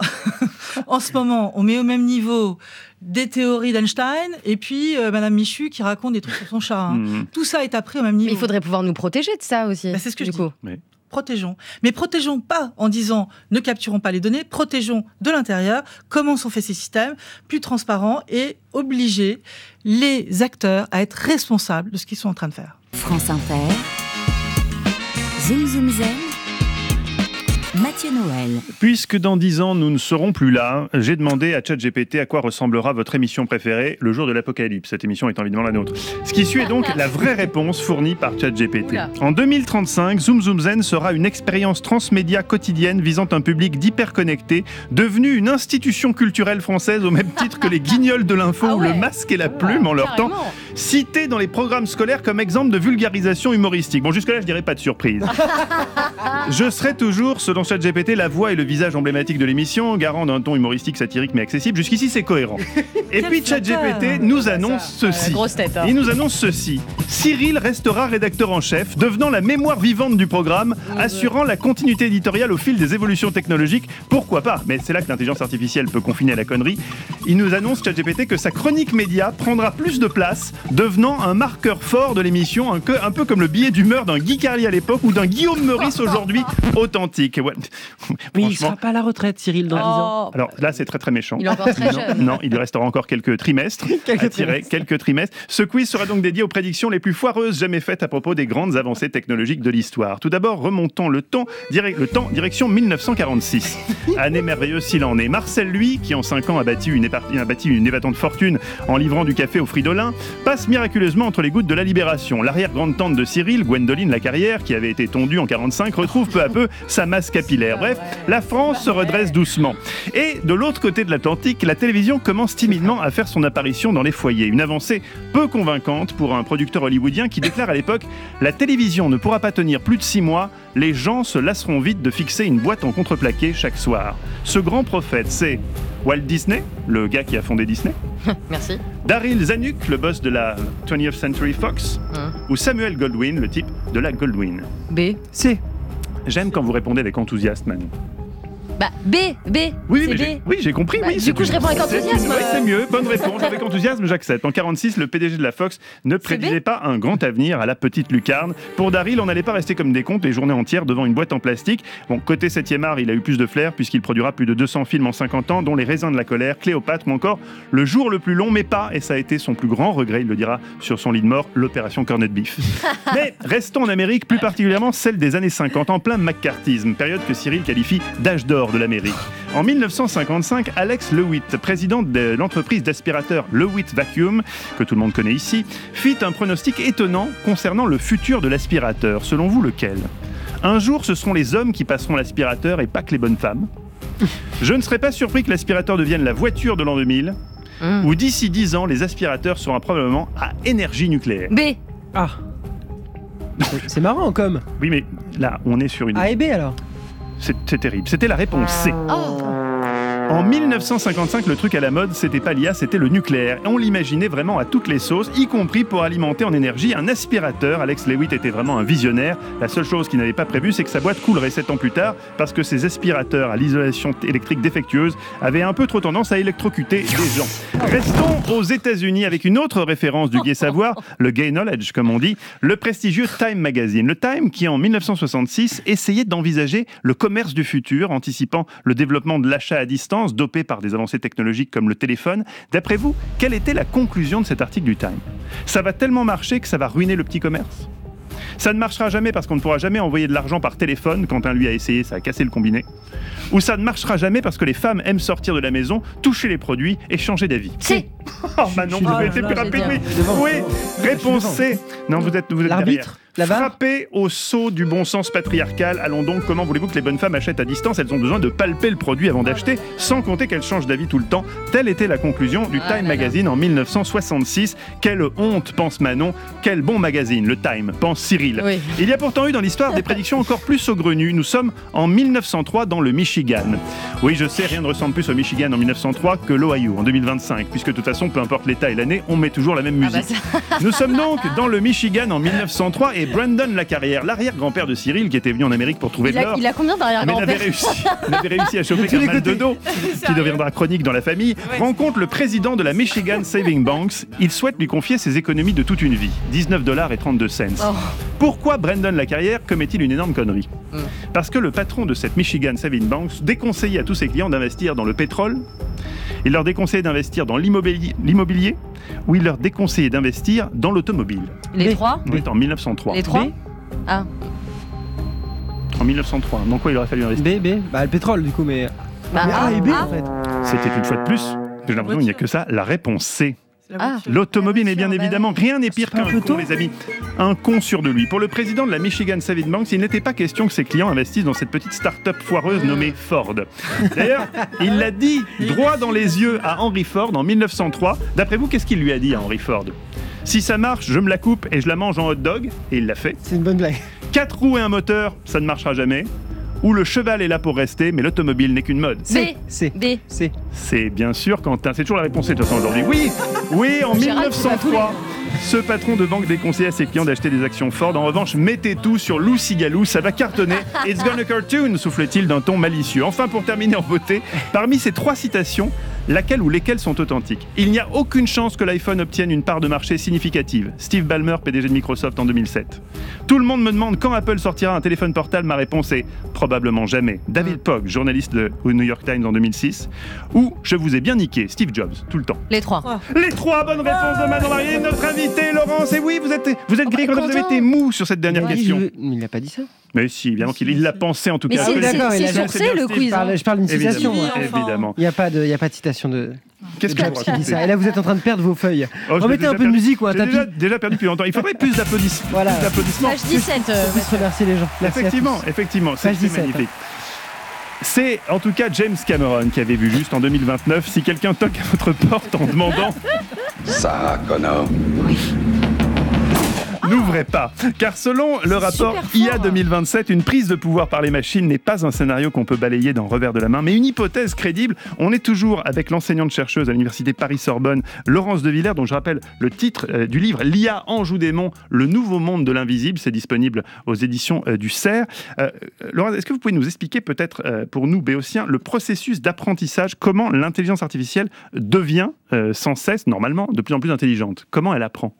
en ce moment, on met au même niveau des théories d'Einstein et puis euh, Madame Michu qui raconte des trucs sur son chat. Hein. Mmh. Tout ça est appris au même niveau. Mais il faudrait pouvoir nous protéger de ça aussi. Bah, c'est ce que du je coup. dis. Oui. Protégeons. Mais protégeons pas en disant ne capturons pas les données, protégeons de l'intérieur. Comment sont faits ces systèmes plus transparents et obliger les acteurs à être responsables de ce qu'ils sont en train de faire. France Inter, Zoom Zoom Zen, Mathieu Noël. Puisque dans dix ans, nous ne serons plus là, j'ai demandé à ChatGPT à quoi ressemblera votre émission préférée le jour de l'apocalypse. Cette émission étant évidemment la nôtre. Ce qui suit est donc la vraie réponse fournie par ChatGPT. Oula. En deux mille trente-cinq, Zoom Zoom Zen sera une expérience transmédia quotidienne visant un public d'hyperconnectés, devenu une institution culturelle française au même titre que les Guignols de l'info ah ouais. ou le Masque et la plume en leur temps. cité dans les programmes scolaires comme exemple de vulgarisation humoristique. Bon, jusque-là, je dirais pas de surprise. Je serai toujours, selon ChatGPT, la voix et le visage emblématique de l'émission, garant d'un ton humoristique, satirique mais accessible. Jusqu'ici, c'est cohérent. Et puis ChatGPT nous annonce ceci. Grosse tête, hein. Il nous annonce ceci. Cyril restera rédacteur en chef, devenant la mémoire vivante du programme, assurant la continuité éditoriale au fil des évolutions technologiques. Pourquoi pas? Mais c'est là que l'intelligence artificielle peut confiner à la connerie. Il nous annonce, ChatGPT, que sa chronique média prendra plus de place, devenant un marqueur fort de l'émission, un, que, un peu comme le billet d'humeur d'un Guy Carlier à l'époque ou d'un Guillaume Meurice aujourd'hui, authentique. Ouais. Mais il ne sera pas à la retraite, Cyril, dans dix ans. Alors là, c'est très très méchant. Il est encore très non, jeune. non, il lui restera encore quelques trimestres quelques, à tirer, trimestres. quelques trimestres. Ce quiz sera donc dédié aux prédictions les plus foireuses jamais faites à propos des grandes avancées technologiques de l'histoire. Tout d'abord, remontons le temps, direct, le temps direction mille neuf cent quarante-six. Année merveilleuse s'il en est. Marcel, lui, qui en cinq ans a bâti une, épa- a bâti une ébatante fortune en livrant du café au Fridolin, passe miraculeusement entre les gouttes de la Libération. L'arrière-grande-tante de Cyril, Gwendoline Lacarrière, qui avait été tondue en quarante-cinq, retrouve peu à peu sa masse capillaire. Bref, la France se redresse doucement. Et de l'autre côté de l'Atlantique, la télévision commence timidement à faire son apparition dans les foyers. Une avancée peu convaincante pour un producteur hollywoodien qui déclare à l'époque « La télévision ne pourra pas tenir plus de six mois, les gens se lasseront vite de fixer une boîte en contreplaqué chaque soir. » Ce grand prophète, c'est Walt Disney, le gars qui a fondé Disney. Merci. Daryl Zanuck, le boss de la twentieth Century Fox. Hum. Ou Samuel Goldwyn, le type de la Goldwyn. B. C. J'aime quand vous répondez avec enthousiasme, Manon. Bah, B, B. Oui, c'est mais B. j'ai, oui, j'ai compris. Bah, oui, du c'est coup, je une- réponds avec c'est une- enthousiasme. ouais, c'est mieux, bonne réponse. Avec enthousiasme, j'accepte. En quarante-six, le P D G de la Fox ne prédisait pas un grand avenir à la petite lucarne. Pour Daryl, on n'allait pas rester comme des comptes les journées entières devant une boîte en plastique. Bon, côté septième art, il a eu plus de flair puisqu'il produira plus de deux cents films en cinquante ans, dont Les Raisins de la colère, Cléopâtre ou encore Le jour le plus long, mais pas, et ça a été son plus grand regret, il le dira sur son lit de mort, l'opération Cornet Beef. Mais restons en Amérique, plus particulièrement celle des années cinquante, en plein McCarthyisme, période que Cyril qualifie d'âge d'or de l'Amérique. En mille neuf cent cinquante-cinq, Alex Lewitt, président de l'entreprise d'aspirateur Lewitt Vacuum, que tout le monde connaît ici, fit un pronostic étonnant concernant le futur de l'aspirateur. Selon vous, lequel? Un jour, ce seront les hommes qui passeront l'aspirateur et pas que les bonnes femmes. Je ne serais pas surpris que l'aspirateur devienne la voiture de l'an deux mille, Mmh. ou d'ici dix ans, les aspirateurs seront probablement à énergie nucléaire. B. Ah. C'est marrant, comme. Oui, mais là, on est sur une... A et B, alors. C'est, c'est terrible. C'était la réponse C. Oh. En mille neuf cent cinquante-cinq, le truc à la mode, c'était pas l'I A, c'était le nucléaire. Et on l'imaginait vraiment à toutes les sauces, y compris pour alimenter en énergie un aspirateur. Alex Lewitt était vraiment un visionnaire. La seule chose qu'il n'avait pas prévue, c'est que sa boîte coulerait sept ans plus tard, parce que ses aspirateurs à l'isolation électrique défectueuse avaient un peu trop tendance à électrocuter des gens. Restons aux États-Unis avec une autre référence du gai savoir, le gay knowledge, comme on dit, le prestigieux Time Magazine. Le Time qui, en mille neuf cent soixante-six, essayait d'envisager le commerce du futur, anticipant le développement de l'achat à distance, dopé par des avancées technologiques comme le téléphone. D'après vous, quelle était la conclusion de cet article du Time? Ça va tellement marcher que ça va ruiner le petit commerce? Ça ne marchera jamais parce qu'on ne pourra jamais envoyer de l'argent par téléphone. Quand un lui a essayé, ça a cassé le combiné. Ou ça ne marchera jamais parce que les femmes aiment sortir de la maison, toucher les produits et changer d'avis. C. Oh Manon, vous avez été plus rapide. Oui, oui. Réponse C. Non, vous êtes, vous êtes L'arbitre, derrière. la barre. Frappé au sceau du bon sens patriarcal. Allons donc, comment voulez-vous que les bonnes femmes achètent à distance? Elles ont besoin de palper le produit avant d'acheter, sans compter qu'elles changent d'avis tout le temps. Telle était la conclusion du Ah Time là là. Magazine en mille neuf cent soixante-six. Quelle honte, pense Manon. Quel bon magazine, le Time, pense Cyril. Oui. Il y a pourtant eu dans l'histoire des prédictions encore plus saugrenues. Nous sommes en mille neuf cent trois dans le Michigan. Oui, je sais, rien ne ressemble plus au Michigan en mille neuf cent trois que l'Ohio en deux mille vingt-cinq, puisque de toute façon, peu importe l'état et l'année, on met toujours la même Ah bah musique. Nous sommes donc dans le Michigan en mille neuf cent trois et Brandon Lacarrière, l'arrière-grand-père de Cyril, qui était venu en Amérique pour trouver Il de a, l'or. il a combien Mais il avait d'arrière-grand-père? réussi, il avait réussi à choper un mal de dos qui deviendra chronique dans la famille. Rencontre le président de la Michigan Saving Banks. Il souhaite lui confier ses économies de toute une vie, dix-neuf dollars et trente-deux cents. Oh. Pourquoi Brandon Lacarrière commet-il une énorme connerie? Mm. Parce que le patron de cette Michigan Saving Banks déconseillait à tous ses clients d'investir dans le pétrole. Il leur déconseillait d'investir dans l'immobilier, l'immobilier ou il leur déconseillait d'investir dans l'automobile. Les trois? On est en mille neuf cent trois. Les trois? B. Ah. En mille neuf cent trois. Dans quoi il aurait fallu investir? B, B. Bah, le pétrole, du coup, mais. Bah, mais A et B, ah. en fait. C'était une fois de plus. J'ai l'impression qu'il n'y a que ça. La réponse C. Ah. L'automobile, et bien voiture, bah évidemment, rien n'est pire C'est pas qu'un un peu con, tôt les amis. Un con sûr de lui. Pour le président de la Michigan Saving Banks, il n'était pas question que ses clients investissent dans cette petite start-up foireuse nommée Ford. D'ailleurs, il l'a dit droit dans les yeux à Henry Ford en mille neuf cent trois. D'après vous, qu'est-ce qu'il lui a dit à Henry Ford? Si ça marche, je me la coupe et je la mange en hot dog. Et il l'a fait. C'est une bonne blague. Quatre roues et un moteur, ça ne marchera jamais. Ou le cheval est là pour rester, mais l'automobile n'est qu'une mode. B. C'est. B. C'est. C'est bien sûr Quentin. C'est toujours la réponse de toute façon aujourd'hui. Oui, oui, en mille neuf cent trois. Ce patron de banque déconseille à ses clients d'acheter des actions Ford. En revanche, mettez tout sur Lou Cigalou, ça va cartonner. It's gonna cartoon, souffle-t-il d'un ton malicieux. Enfin, pour terminer en beauté, parmi ces trois citations, laquelle ou lesquelles sont authentiques? Il n'y a aucune chance que l'iPhone obtienne une part de marché significative. Steve Ballmer, P D G de Microsoft en deux mille sept. Tout le monde me demande quand Apple sortira un téléphone portable. Ma réponse est probablement jamais. David Pogg, journaliste de, au New York Times en deux mille six. Ou je vous ai bien niqué, Steve Jobs, tout le temps. Les trois. Les trois bonnes réponses de Manon Marié, notre invité Laurence. Et oui, vous êtes, vous êtes gris, Oh, vous avez été mou sur cette dernière Il, question. je- il n'a pas dit ça. Mais si, évidemment qu'il il l'a pensé en tout Mais cas. c'est- Apple, c'est- d'accord, c'est il a- sourcé, bien, le Steve. quiz. Je parle, je parle d'une citation. Évidemment, moi. évidemment. Il n'y a, pas de- il y a pas de citation de. Qu'est-ce de que Jobs vous qui dit racontez ça. Et là, vous êtes en train de perdre vos feuilles. Oh, je l'ai Remettez déjà un peu de perdu. musique ou un J'ai tapis. déjà, déjà perdu depuis longtemps. Il faudrait plus d'applaudissements. Voilà. Plus d'applaudissements. Page dix-sept. euh, Plus remercier les gens. Merci à Effectivement, tous. effectivement, c'est Page c'est dix-sept. magnifique. C'est en tout cas James Cameron qui avait vu juste en deux mille vingt-neuf. Si quelqu'un toque à votre porte en demandant Ça, Connor. n'ouvrez pas. Car selon le rapport I A deux mille vingt-sept, une prise de pouvoir par les machines n'est pas un scénario qu'on peut balayer d'un revers de la main, mais une hypothèse crédible. On est toujours avec l'enseignante-chercheuse à l'université Paris-Sorbonne, Laurence de Villers, dont je rappelle le titre euh, du livre, L'I A Anjou Démon, le nouveau monde de l'invisible. C'est disponible aux éditions euh, du C E R. Euh, Laurence, est-ce que vous pouvez nous expliquer peut-être euh, pour nous, béotiens, le processus d'apprentissage, comment l'intelligence artificielle devient euh, sans cesse, normalement, de plus en plus intelligente? Comment elle apprend?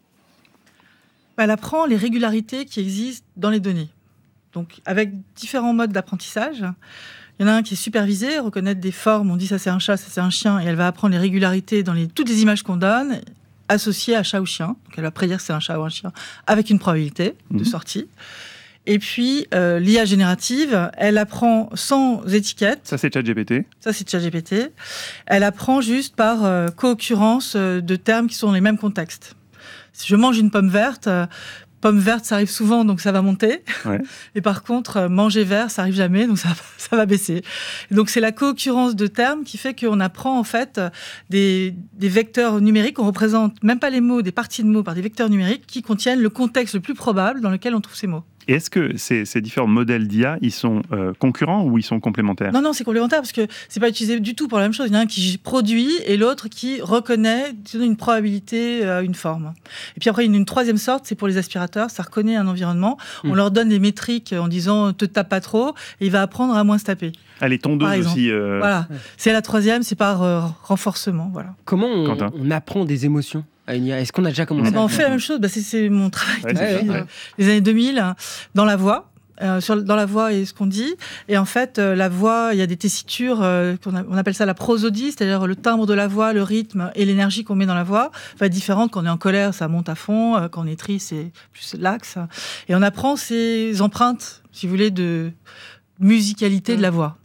Elle apprend les régularités qui existent dans les données. Donc, avec différents modes d'apprentissage. Il y en a un qui est supervisé, reconnaître des formes, on dit ça c'est un chat, ça c'est un chien, et elle va apprendre les régularités dans les, toutes les images qu'on donne, associées à chat ou chien. Donc, elle va prédire que c'est un chat ou un chien, avec une probabilité de Mhm. sortie. Et puis, euh, l'I A générative, elle apprend sans étiquette. Ça, c'est ChatGPT. Ça, c'est ChatGPT. Elle apprend juste par euh, co-occurrence euh, de termes qui sont dans les mêmes contextes. Si je mange une pomme verte, euh, pomme verte, ça arrive souvent, donc ça va monter. Ouais. Et par contre, euh, manger vert, ça arrive jamais, donc ça, ça va baisser. Et donc c'est la co-occurrence de termes qui fait qu'on apprend en fait euh, des, des vecteurs numériques. On représente même pas les mots, des parties de mots par des vecteurs numériques qui contiennent le contexte le plus probable dans lequel on trouve ces mots. Et est-ce que ces, ces différents modèles d'I A, ils sont euh, concurrents ou ils sont complémentaires? Non, non, c'est complémentaire parce que c'est pas utilisé du tout pour la même chose. Il y en a un qui produit et l'autre qui reconnaît, qui donne une probabilité à une forme. Et puis après, il y a une troisième sorte, c'est pour les aspirateurs. Ça reconnaît un environnement. On Hmm. leur donne des métriques en disant te tape pas trop et il va apprendre à moins se taper. Ah, les tondeuses Par exemple. aussi. euh, Voilà. C'est la troisième, c'est par euh, renforcement. Voilà. Comment on, Quentin. on apprend des émotions à une I A? Est-ce qu'on a déjà Ah commencé bah, à on le fait faire la même chose. Bah, c'est, c'est mon travail Ouais, depuis c'est ça, euh, ouais. les années deux mille hein, dans la voix. Euh, sur, dans la voix et ce qu'on dit. Et en fait, euh, la voix, il y a des tessitures, euh, qu'on a- on appelle ça la prosodie, c'est-à-dire le timbre de la voix, le rythme et l'énergie qu'on met dans la voix va être différente. Quand on est en colère, ça monte à fond. Euh, quand on est triste, c'est plus l'axe. Et on apprend ces empreintes, si vous voulez, de musicalité de la voix.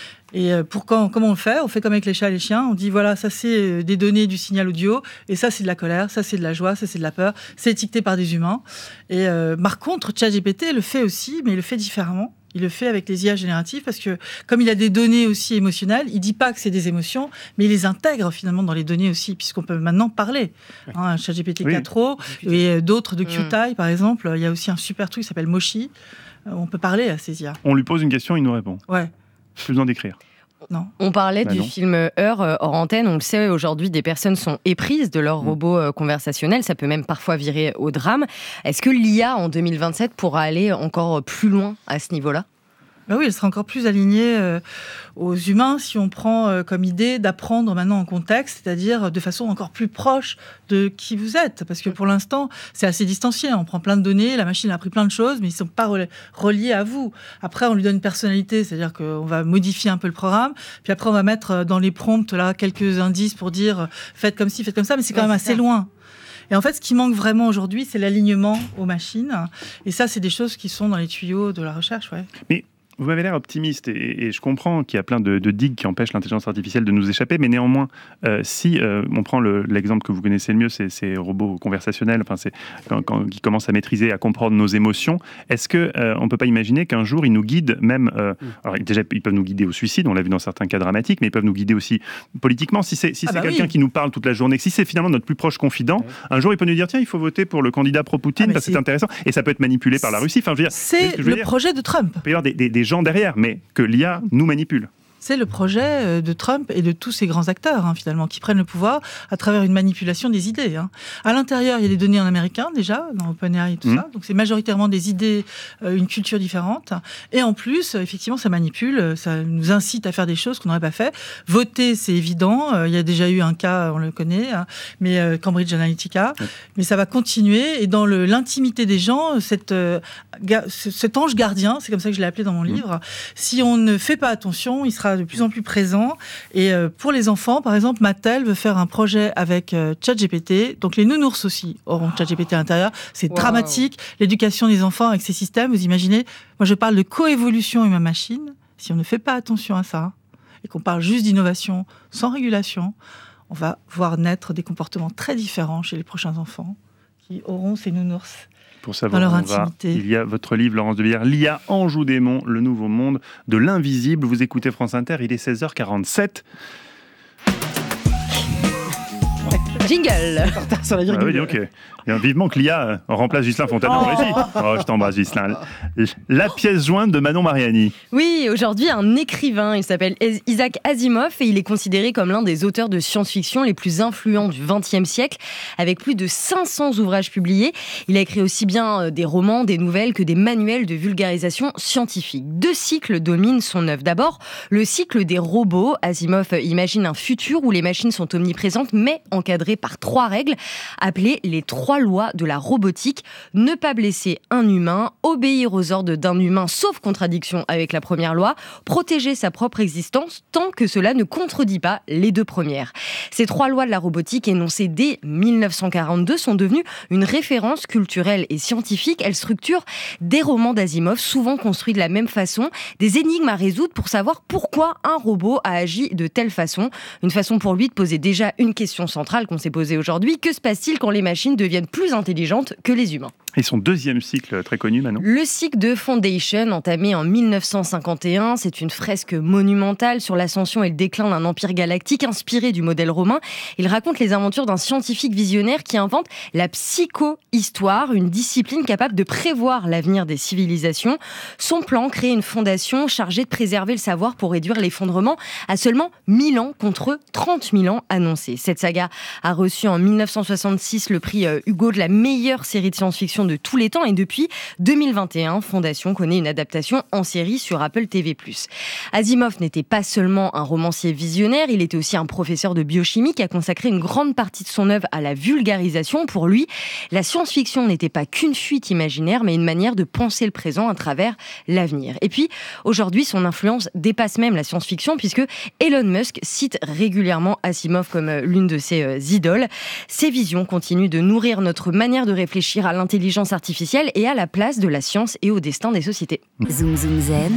Et euh, pour quand, comment on le fait? On fait comme avec les chats et les chiens. On dit voilà, ça c'est euh, des données du signal audio, et ça c'est de la colère, ça c'est de la joie, ça c'est de la peur. C'est étiqueté par des humains. Et euh, par contre, ChatGPT le fait aussi, mais il le fait différemment. Il le fait avec les I A génératives parce que comme il a des données aussi émotionnelles, il dit pas que c'est des émotions, mais il les intègre finalement dans les données aussi, puisqu'on peut maintenant parler. Hein, ChatGPT Oui. quatre o et euh, d'autres de QTI par exemple. Il y a aussi un super truc qui s'appelle Moshi. Euh, on peut parler à ces I A. On lui pose une question, il nous répond. Ouais. Plus besoin d'écrire. Non. On parlait Bah du non. film Heure euh, hors antenne. On le sait, aujourd'hui, des personnes sont éprises de Mm. leur robot euh, conversationnel. Ça peut même parfois virer au drame. Est-ce que l'I A en deux mille vingt-sept pourra aller encore plus loin à ce niveau-là? Ben oui, elle sera encore plus alignée euh, aux humains si on prend euh, comme idée d'apprendre maintenant en contexte, c'est-à-dire de façon encore plus proche de qui vous êtes. Parce que pour l'instant, c'est assez distancié. On prend plein de données, la machine a appris plein de choses, mais ils ne sont pas rel- reliés à vous. Après, on lui donne une personnalité, c'est-à-dire qu'on va modifier un peu le programme. Puis après, on va mettre euh, dans les prompts là, quelques indices pour dire euh, faites comme ci, faites comme ça, mais c'est quand Ouais, même c'est assez ça. loin. Et en fait, ce qui manque vraiment aujourd'hui, c'est l'alignement aux machines. Et ça, c'est des choses qui sont dans les tuyaux de la recherche. Ouais. Mais Vous m'avez l'air optimiste et, et je comprends qu'il y a plein de, de digues qui empêchent l'intelligence artificielle de nous échapper, mais néanmoins, euh, si euh, on prend le, l'exemple que vous connaissez le mieux, c'est ces robots conversationnels, enfin, c'est, quand, quand, qui commencent à maîtriser, à comprendre nos émotions, est-ce qu'on euh, ne peut pas imaginer qu'un jour, ils nous guident même... Euh, alors déjà, ils peuvent nous guider au suicide, on l'a vu dans certains cas dramatiques, mais ils peuvent nous guider aussi politiquement. Si c'est, si ah c'est bah quelqu'un oui. qui nous parle toute la journée, si c'est finalement notre plus proche confident, oui. un jour, il peut nous dire, tiens, il faut voter pour le candidat pro-Poutine ah parce que c'est intéressant. Et ça peut être manipulé par la Russie. Enfin, je veux dire, c'est je veux le dire, projet de Trump. Il peut y avoir des, des, des gens derrière, mais que l'I A nous manipule. C'est le projet de Trump et de tous ces grands acteurs, hein, finalement, qui prennent le pouvoir à travers une manipulation des idées. Hein. À l'intérieur, il y a des données en américain, déjà, dans OpenAI et tout mmh. ça. Donc, c'est majoritairement des idées, euh, une culture différente. Et en plus, effectivement, ça manipule, ça nous incite à faire des choses qu'on n'aurait pas fait. Voter, c'est évident. Euh, il y a déjà eu un cas, on le connaît, hein, mais euh, Cambridge Analytica. Mmh. Mais ça va continuer. Et dans le, l'intimité des gens, cette, euh, ga- cet ange gardien, c'est comme ça que je l'ai appelé dans mon mmh. livre, si on ne fait pas attention, il sera de plus en plus présent. Et euh, pour les enfants, par exemple, Mattel veut faire un projet avec euh, ChatGPT. Donc les nounours aussi auront ChatGPT à l'intérieur. C'est wow. dramatique. L'éducation des enfants avec ces systèmes, vous imaginez, moi je parle de coévolution humain-machine. Si on ne fait pas attention à ça et qu'on parle juste d'innovation sans régulation, on va voir naître des comportements très différents chez les prochains enfants qui auront ces nounours. Pour savoir dans leur où on va, intimité. Il y a votre livre, Laurence de Villers, L'I A Anjou Démon, le nouveau monde de l'invisible. Vous écoutez France Inter, il est seize heures quarante-sept. Jingle. Sur la ah oui, ok. Et vivement que l'I A remplace Ghislain Fontaine en régie. Oh, je t'embrasse, Ghislain. La pièce jointe de Manon Mariani. Oui, aujourd'hui, un écrivain. Il s'appelle Isaac Asimov et il est considéré comme l'un des auteurs de science-fiction les plus influents du vingtième siècle, avec plus de cinq cents ouvrages publiés. Il a écrit aussi bien des romans, des nouvelles que des manuels de vulgarisation scientifique. Deux cycles dominent son œuvre. D'abord, le cycle des robots. Asimov imagine un futur où les machines sont omniprésentes, mais encadrées par trois règles, appelées les trois lois de la robotique. Ne pas blesser un humain, obéir aux ordres d'un humain, sauf contradiction avec la première loi, protéger sa propre existence tant que cela ne contredit pas les deux premières. Ces trois lois de la robotique, énoncées dès mille neuf cent quarante-deux, sont devenues une référence culturelle et scientifique. Elles structurent des romans d'Asimov, souvent construits de la même façon, des énigmes à résoudre pour savoir pourquoi un robot a agi de telle façon. Une façon pour lui de poser déjà une question centrale qu'on s'est posée aujourd'hui. Que se passe-t-il quand les machines deviennent plus intelligentes que les humains ? Et son deuxième cycle très connu, Manon ? Le cycle de Foundation, entamé en mille neuf cent cinquante et un, c'est une fresque monumentale sur l'ascension et le déclin d'un empire galactique inspiré du modèle romain. Il raconte les aventures d'un scientifique visionnaire qui invente la psycho-histoire, une discipline capable de prévoir l'avenir des civilisations. Son plan crée une fondation chargée de préserver le savoir pour réduire l'effondrement à seulement mille ans contre trente mille ans annoncés. Cette saga a reçu en mille neuf cent soixante-six le prix Hugo de la meilleure série de science-fiction de tous les temps et depuis deux mille vingt et un, Fondation connaît une adaptation en série sur Apple T V plus. Asimov n'était pas seulement un romancier visionnaire, il était aussi un professeur de biochimie qui a consacré une grande partie de son œuvre à la vulgarisation. Pour lui, la science-fiction n'était pas qu'une fuite imaginaire, mais une manière de penser le présent à travers l'avenir. Et puis, aujourd'hui, son influence dépasse même la science-fiction puisque Elon Musk cite régulièrement Asimov comme l'une de ses idoles. Ses visions continuent de nourrir notre manière de réfléchir à l'intelligence artificielle et à la place de la science et au destin des sociétés. Zoom Zoom Zen,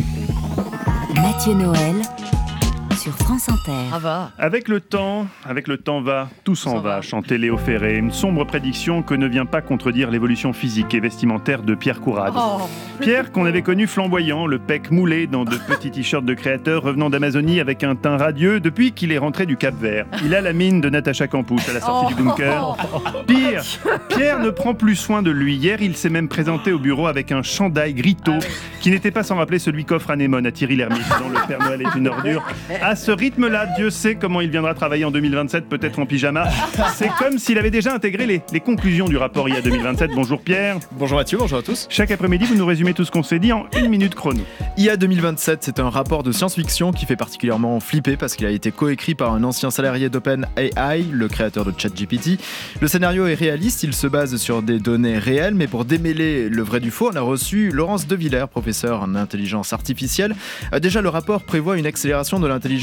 Mathieu Noël sur France Inter. Ah va. Avec le temps, avec le temps va, tout s'en va, va, chantait Léo Ferré. Une sombre prédiction que ne vient pas contredire l'évolution physique et vestimentaire de Pierre Courade. Oh. Pierre qu'on avait connu flamboyant, le pec moulé dans de petits t-shirts de créateur, revenant d'Amazonie avec un teint radieux depuis qu'il est rentré du Cap-Vert. Il a la mine de Natacha Campouche à la sortie oh. du bunker. Pire, Pierre ne prend plus soin de lui. Hier, il s'est même présenté au bureau avec un chandail Grito, qui n'était pas sans rappeler celui qu'offre Anémone à Thierry Lhermitte dans Le Père Noël est une ordure. À ce rythme-là, Dieu sait comment il viendra travailler en deux mille vingt-sept, peut-être en pyjama. C'est comme s'il avait déjà intégré les, les conclusions du rapport I A deux mille vingt-sept. Bonjour Pierre. Bonjour Mathieu, bonjour à tous. Chaque après-midi, vous nous résumez tout ce qu'on s'est dit en une minute chrono. I A deux mille vingt-sept, c'est un rapport de science-fiction qui fait particulièrement flipper parce qu'il a été coécrit par un ancien salarié d'OpenAI, le créateur de ChatGPT. Le scénario est réaliste, il se base sur des données réelles, mais pour démêler le vrai du faux, on a reçu Laurence de Villers, professeur en intelligence artificielle. Déjà, le rapport prévoit une accélération de l'intelligence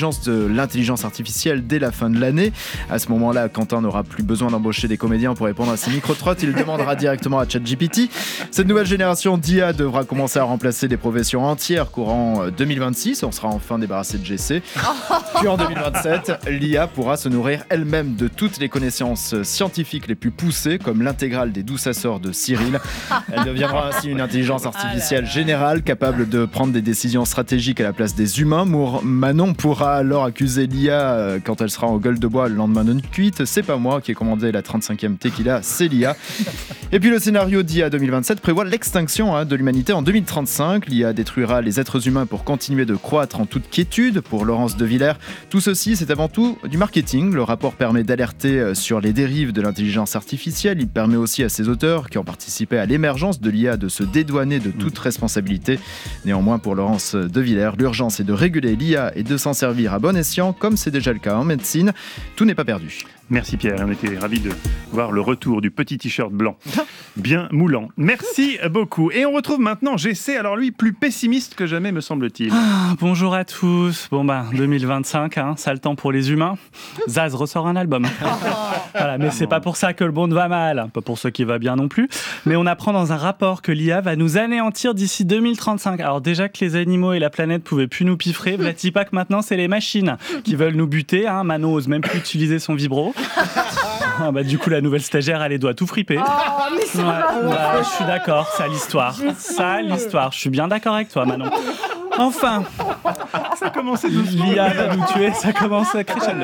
l'émergence de l'intelligence artificielle dès la fin de l'année. À ce moment-là, Quentin n'aura plus besoin d'embaucher des comédiens pour répondre à ses micro-trottes. Il demandera directement à ChatGPT. Cette nouvelle génération d'I A devra commencer à remplacer des professions entières courant deux mille vingt-six. On sera enfin débarrassé de G C. Puis en deux mille vingt-sept, l'I A pourra se nourrir elle-même de toutes les connaissances scientifiques les plus poussées, comme l'intégrale des douze sorts de Cyril. Elle deviendra ainsi une intelligence artificielle générale capable de prendre des décisions stratégiques à la place des humains. Mour- Manon pourra alors accuser l'I A quand elle sera en gueule de bois le lendemain d'une cuite. C'est pas moi qui ai commandé la trente-cinquième tequila, c'est l'I A. Et puis le scénario d'I A deux mille vingt-sept prévoit l'extinction hein, de l'humanité en deux mille trente-cinq. L'I A détruira les êtres humains pour continuer de croître en toute quiétude. Pour Laurence de Villers, tout ceci c'est avant tout du marketing. Le rapport permet d'alerter sur les dérives de l'intelligence artificielle. Il permet aussi à ses auteurs qui ont participé à l'émergence de l'I A de se dédouaner de toute responsabilité. Néanmoins, pour Laurence de Villers, l'urgence est de réguler l'I A et de s'en servir à bon escient, comme c'est déjà le cas en médecine. Tout n'est pas perdu. Merci Pierre, on était ravis de voir le retour du petit t-shirt blanc, bien moulant. Merci beaucoup. Et on retrouve maintenant G C, alors lui, plus pessimiste que jamais me semble-t-il. Ah, bonjour à tous. Bon bah, deux mille vingt-cinq, hein, sale temps pour les humains. Zaz ressort un album. Voilà, mais c'est pas pour ça que le monde va mal, pas pour ceux qui va bien non plus. Mais on apprend dans un rapport que l'I A va nous anéantir d'ici deux mille trente-cinq. Alors déjà que les animaux et la planète pouvaient plus nous piffrer, v'là-t-il pas que maintenant c'est les machines qui veulent nous buter. Hein. Manon ose même plus utiliser son vibro. Ah bah, du coup, la nouvelle stagiaire, elle doit tout friper. Oh, mais c'est ouais, pas ouais, je suis d'accord, ça l'histoire. Ça l'histoire. Je suis bien d'accord avec toi, Manon. Enfin, ça commence doucement. L'I A va nous tuer, ça commence à crescendo.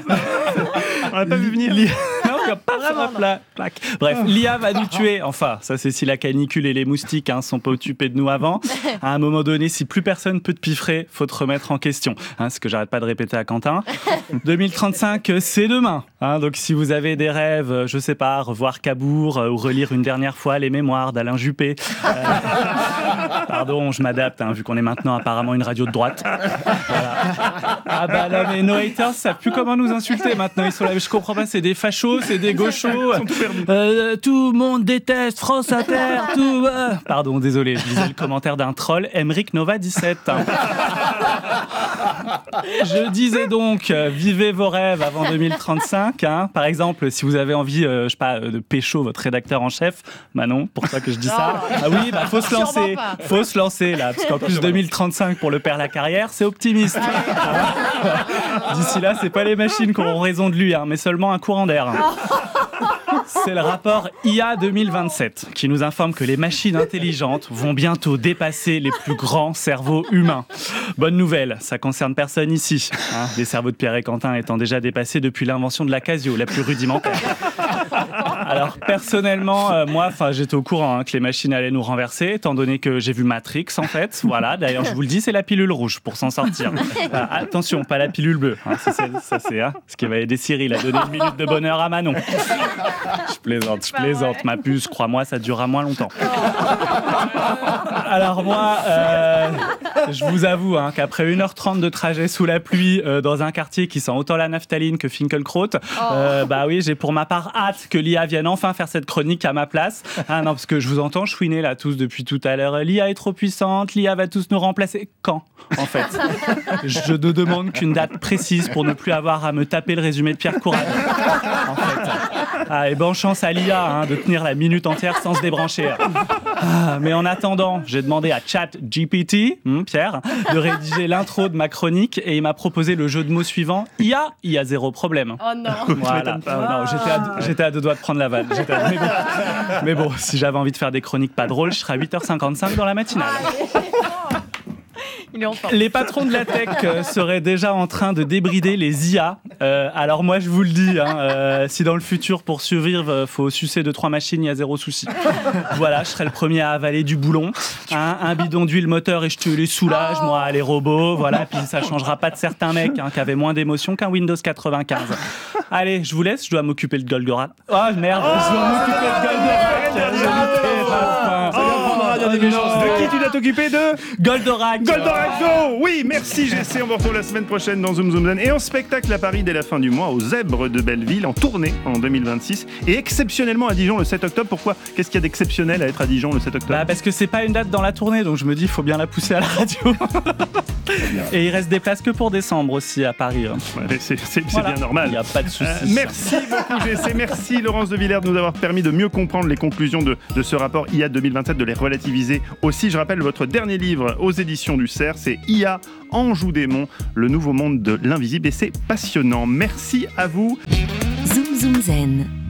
On n'a pas vu venir. L'I A... Bref, l'I A va nous tuer. Enfin, ça c'est si la canicule et les moustiques hein, sont pas occupés de nous avant. À un moment donné, si plus personne peut te piffrer, faut te remettre en question. Hein, ce que j'arrête pas de répéter à Quentin. deux mille trente-cinq, c'est demain. Hein, donc si vous avez des rêves, je sais pas, revoir Cabourg euh, ou relire une dernière fois les mémoires d'Alain Juppé. Euh, pardon, je m'adapte, hein, vu qu'on est maintenant apparemment une radio de droite. Voilà. Ah bah là, mais nos haters savent plus comment nous insulter maintenant. Ils sont là, je comprends pas, c'est des fachos, c'est des gauchos. Euh, tout le monde déteste France Inter. Tout. Euh... Pardon, désolé, je lisais le commentaire d'un troll, Emeric Nova dix-sept. Je disais donc, euh, vivez vos rêves avant deux mille trente-cinq. Hein. Par exemple, si vous avez envie, euh, je sais pas, de pécho votre rédacteur en chef, Manon, pour ça que je dis ça. Ah oui, bah faut se lancer, faut se lancer là, parce qu'en plus deux mille trente-cinq pour le père la carrière, c'est optimiste. D'ici là, c'est pas les machines qui auront raison de lui, hein, mais seulement un courant d'air. C'est le rapport I A deux mille vingt-sept qui nous informe que les machines intelligentes vont bientôt dépasser les plus grands cerveaux humains. Bonne nouvelle, ça concerne personne ici. Hein, les cerveaux de Pierre et Quentin étant déjà dépassés depuis l'invention de la Casio, la plus rudimentaire. Alors personnellement, euh, moi, j'étais au courant hein, que les machines allaient nous renverser, étant donné que j'ai vu Matrix en fait. Voilà, d'ailleurs je vous le dis, c'est la pilule rouge pour s'en sortir. Euh, attention, pas la pilule bleue. Hein, ça c'est, ça, c'est hein, ce qui va aider Cyril à donner une minute de bonheur à Manon. Je plaisante, je plaisante, ma puce, crois-moi, ça durera moins longtemps. Alors moi, euh, je vous avoue hein, qu'après une heure trente de trajet sous la pluie euh, dans un quartier qui sent autant la naphtaline que Finkelkraut, euh, bah oui, j'ai pour ma part hâte que l'I A vienne enfin faire cette chronique à ma place. Ah non, parce que je vous entends chouiner là tous depuis tout à l'heure. L'I A est trop puissante, l'I A va tous nous remplacer. Quand, en fait? Je ne demande qu'une date précise pour ne plus avoir à me taper le résumé de Pierre Courade. En fait. Ah, et bonne chance à l'I A hein, de tenir la minute entière sans se débrancher. Ah, mais en attendant, j'ai demandé à ChatGPT, hmm, Pierre, de rédiger l'intro de ma chronique et il m'a proposé le jeu de mots suivant. I A, il y a zéro problème. Oh non. Voilà. Non, j'étais à, j'étais à deux doigts de prendre la vanne. J'étais à... mais, bon. mais bon, si j'avais envie de faire des chroniques pas drôles, je serais à huit heures cinquante-cinq dans la matinale. Il est en forme. Les patrons de la tech euh, seraient déjà en train de débrider les I A. Euh, alors moi, je vous le dis, hein, euh, si dans le futur, pour survivre, euh, faut sucer deux, trois machines, il y a zéro souci. Voilà, je serai le premier à avaler du boulon. Hein, un bidon d'huile moteur et je te les soulage, moi, les robots. Voilà, puis ça changera pas de certains mecs hein, qui avaient moins d'émotion qu'un Windows quatre-vingt-quinze. Allez, je vous laisse, je dois m'occuper de Goldorak. Oh merde, je dois m'occuper de Goldorak. J'ai loupé ma fin. Ah, il y a des méchants. De qui tu dois t'occuper de Goldorak. Goldorak Go. Oui, merci G C. On vous retrouve la semaine prochaine dans Zoom Zoom Zen et en spectacle à Paris dès la fin du mois aux Zèbres de Belleville, en tournée en deux mille vingt-six et exceptionnellement à Dijon le sept octobre. Pourquoi ? Qu'est-ce qu'il y a d'exceptionnel à être à Dijon le sept octobre ? Bah parce que c'est pas une date dans la tournée, donc je me dis il faut bien la pousser à la radio. Et il reste des places que pour décembre aussi à Paris. Hein. Ouais, c'est, c'est, c'est voilà. bien normal. Il n'y a pas de souci. Euh, merci beaucoup G C, merci Laurence de Villers de nous avoir permis de mieux comprendre les conclusions de, de ce rapport I A deux mille vingt-sept, de les relativiser aussi. Je rappelle votre dernier livre aux éditions du Cerf, c'est I A Anjou Démon, le nouveau monde de l'invisible et c'est passionnant. Merci à vous. Zoom Zoom Zen.